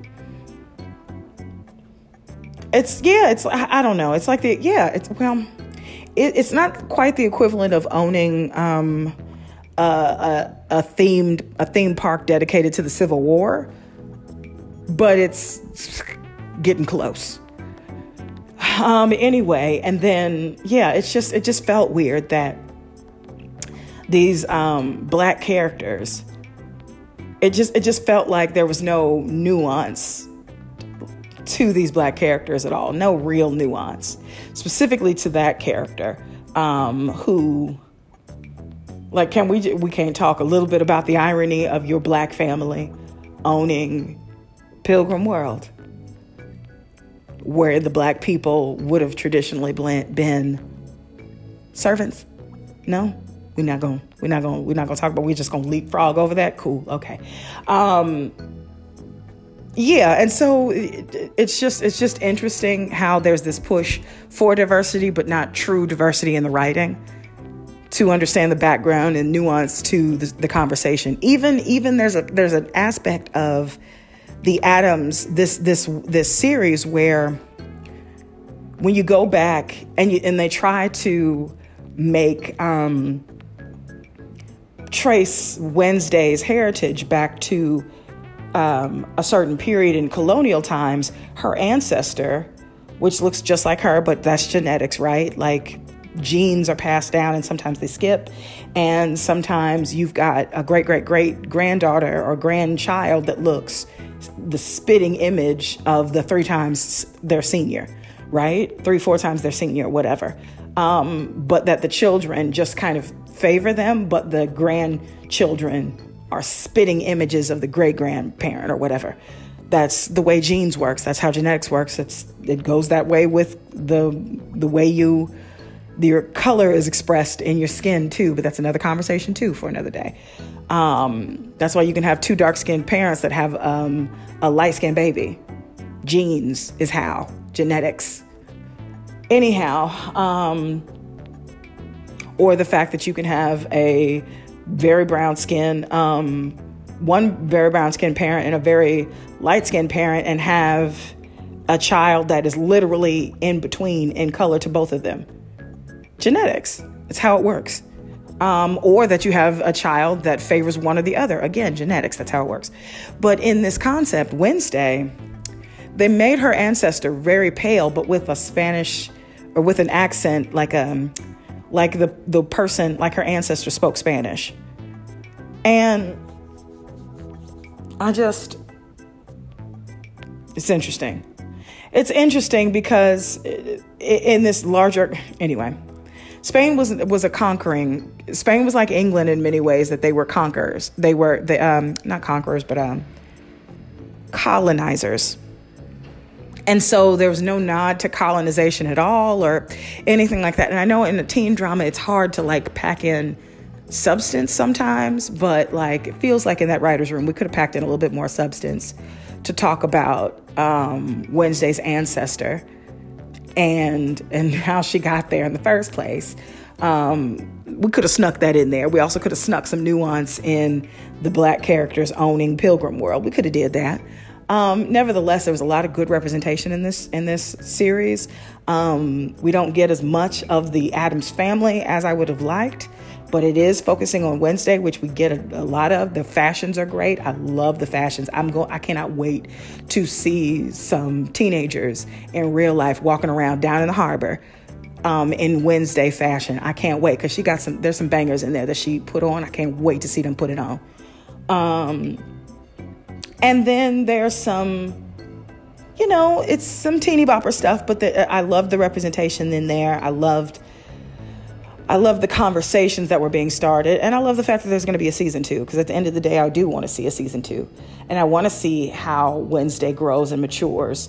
it's, yeah, it's, I, I don't know. It's like the, yeah, it's, well, it, it's not quite the equivalent of owning um, a, a, a themed, a theme park dedicated to the Civil War, but it's getting close. Um, anyway, and then, yeah, it's just, it just felt weird that these um, Black characters, it just, it just felt like there was no nuance to these Black characters at all. No real nuance, specifically to that character, um, who, like, can we, we can't talk a little bit about the irony of your Black family owning Pilgrim World, where the Black people would have traditionally been servants? No, we're not going. We're not going. We're not going to talk about. We're just going to leapfrog over that. Cool. Okay. Um, yeah, and so it, it's just it's just interesting how there's this push for diversity, but not true diversity in the writing, to understand the background and nuance to the, the conversation. Even even there's a there's an aspect of the Addams, this this this series, where when you go back and you, and they try to make um, trace Wednesday's heritage back to um, a certain period in colonial times, her ancestor, which looks just like her, but that's genetics, right? Like, genes are passed down and sometimes they skip. And sometimes you've got a great, great, great granddaughter or grandchild that looks the spitting image of the three times their senior, right? Three, four times their senior, whatever. Um, but that the children just kind of favor them, but the grandchildren are spitting images of the great grandparent or whatever. That's the way genes works. That's how genetics works. It's, it goes that way with the, the way you, your color is expressed in your skin too, but that's another conversation too for another day. Um, that's why you can have two dark-skinned parents that have um, a light-skinned baby. Genes is how. Genetics. Anyhow, um, or the fact that you can have a very brown skin, um, one very brown skinned parent and a very light skinned parent, and have a child that is literally in between in color to both of them. Genetics. It's how it works. Um, or that you have a child that favors one or the other. Again, genetics. That's how it works. But in this concept, Wednesday, they made her ancestor very pale, but with a Spanish or with an accent, like a, like the, the person, like her ancestor spoke Spanish. And I just, it's interesting. It's interesting because in this larger, anyway, Spain was was a conquering. Spain was like England in many ways, that they were conquerors. They were the um, not conquerors, but um, colonizers. And so there was no nod to colonization at all or anything like that. And I know in a teen drama, it's hard to like pack in substance sometimes, but like it feels like in that writer's room, we could have packed in a little bit more substance to talk about um, Wednesday's ancestor and and how she got there in the first place. Um, we could have snuck that in there. We also could have snuck some nuance in the Black characters owning Pilgrim World. We could have did that. Um, nevertheless, there was a lot of good representation in this in this series. Um, we don't get as much of the Addams family as I would have liked, but it is focusing on Wednesday, which we get a, a lot of. The fashions are great. I love the fashions. I'm going. I cannot wait to see some teenagers in real life walking around down in the harbor um, in Wednesday fashion. I can't wait because she got some. There's some bangers in there that she put on. I can't wait to see them put it on. Um, And then there's some, you know, it's some teeny bopper stuff, but the, I loved the representation in there. I loved, I loved the conversations that were being started. And I love the fact that there's going to be a season two, because at the end of the day, I do want to see a season two. And I want to see how Wednesday grows and matures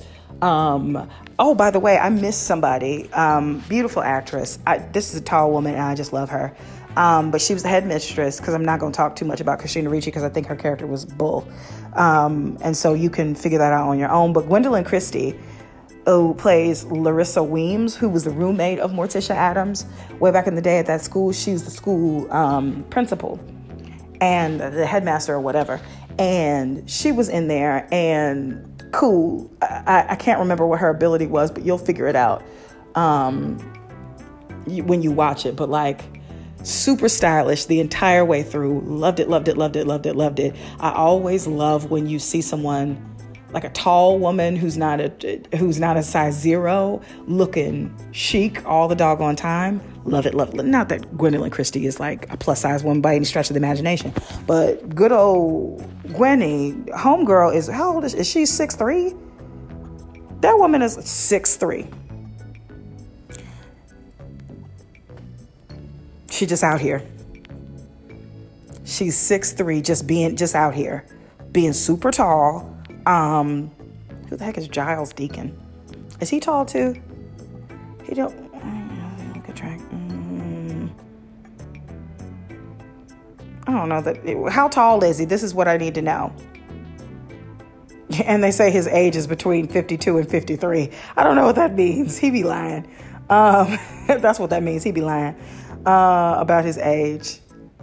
Um, oh, by the way, I missed somebody. Um, beautiful actress. I, this is a tall woman, and I just love her. Um, but she was the headmistress, because I'm not going to talk too much about Christina Ricci, because I think her character was bull. Um, and so you can figure that out on your own. But Gwendolyn Christie, who plays Larissa Weems, who was the roommate of Morticia Addams way back in the day at that school. She was the school um, principal and the headmaster or whatever. And she was in there, and cool. I, I can't remember what her ability was, but you'll figure it out um, you, when you watch it. But like, super stylish the entire way through. Loved it, loved it, loved it, loved it, loved it. I always love when you see someone like a tall woman who's not a who's not a size zero, looking chic all the doggone time. Love it, love it. Not that Gwendolyn Christie is like a plus size woman by any stretch of the imagination, but good old Gwenny, homegirl, is how old is, is she? six three? That woman is six three. She just out here. She's six three, just being just out here, being super tall. Um, who the heck is Giles Deacon? Is he tall too? He don't. Mm, good track. Mm, I don't know that. How tall is he? This is what I need to know. And they say his age is between fifty-two and fifty-three. I don't know what that means. He be lying. Um, that's what that means. He be lying uh, about his age.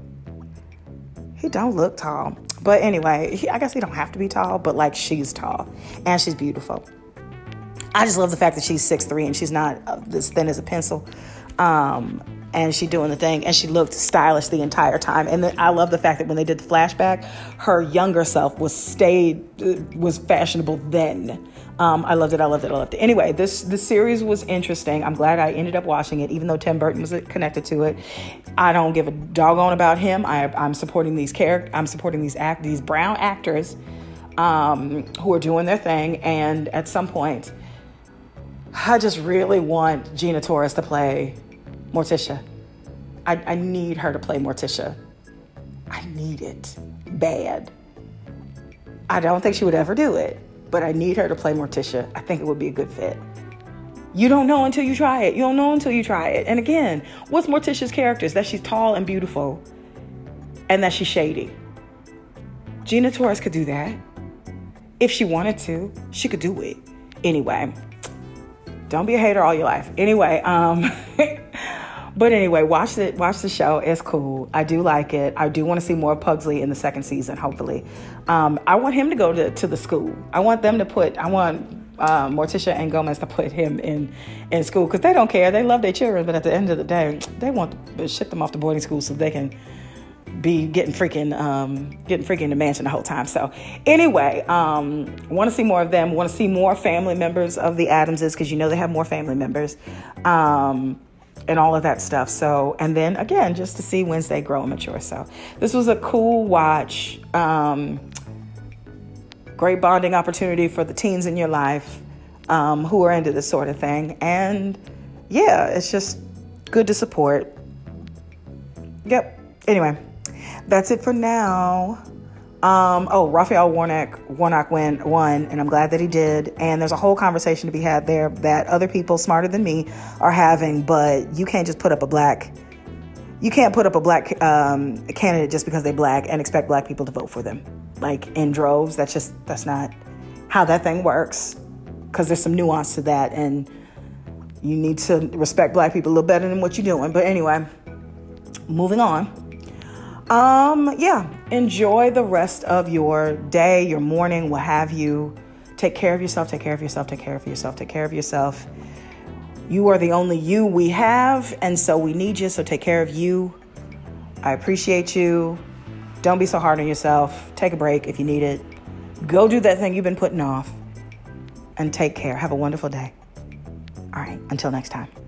He don't look tall. But anyway, he, I guess he don't have to be tall, but like, she's tall and she's beautiful. I just love the fact that she's six three and she's not uh, as thin as a pencil. Um, and she doing the thing, and she looked stylish the entire time. And then I love the fact that when they did the flashback, her younger self was stayed, uh, was fashionable then. Um, I loved it. I loved it. I loved it. Anyway, this, this series was interesting. I'm glad I ended up watching it, even though Tim Burton was connected to it. I don't give a doggone about him. I, I'm supporting these characters. I'm supporting these act, these brown actors um, who are doing their thing. And at some point, I just really want Gina Torres to play Morticia. I, I need her to play Morticia. I need it bad. I don't think she would ever do it, but I need her to play Morticia. I think it would be a good fit. You don't know until you try it. You don't know until you try it. And again, what's Morticia's character? Is that she's tall and beautiful and that she's shady. Gina Torres could do that. If she wanted to, she could do it. Anyway, don't be a hater all your life. Anyway, um, but anyway, watch the, watch the show. It's cool. I do like it. I do want to see more of Pugsley in the second season, hopefully. Um, I want him to go to, to the school. I want them to put, I want uh, Morticia and Gomez to put him in, in school, because they don't care. They love their children, but at the end of the day, they want to ship them off to boarding school so they can be getting freaking um getting freaking in the mansion the whole time. So anyway, um want to see more of them. Want to see more family members of the Addamses, because you know they have more family members um and all of that stuff. So, and then again, just to see Wednesday grow and mature. So this was a cool watch. Um great bonding opportunity for the teens in your life um who are into this sort of thing. And yeah, it's just good to support. Yep. Anyway, that's it for now. Um, oh, Raphael Warnock, Warnock win, won, and I'm glad that he did. And there's a whole conversation to be had there that other people smarter than me are having, but you can't just put up a black, you can't put up a black um, candidate just because they're black and expect black people to vote for them. Like in droves, that's just, that's not how that thing works, because there's some nuance to that, and you need to respect black people a little better than what you're doing. But anyway, moving on. Um, yeah, enjoy the rest of your day, your morning, what have you. Take care of yourself, take care of yourself, take care of yourself, take care of yourself. You are the only you we have, and so we need you, so take care of you. I appreciate you. Don't be so hard on yourself. Take a break if you need it. Go do that thing you've been putting off, and take care. Have a wonderful day. All right, until next time.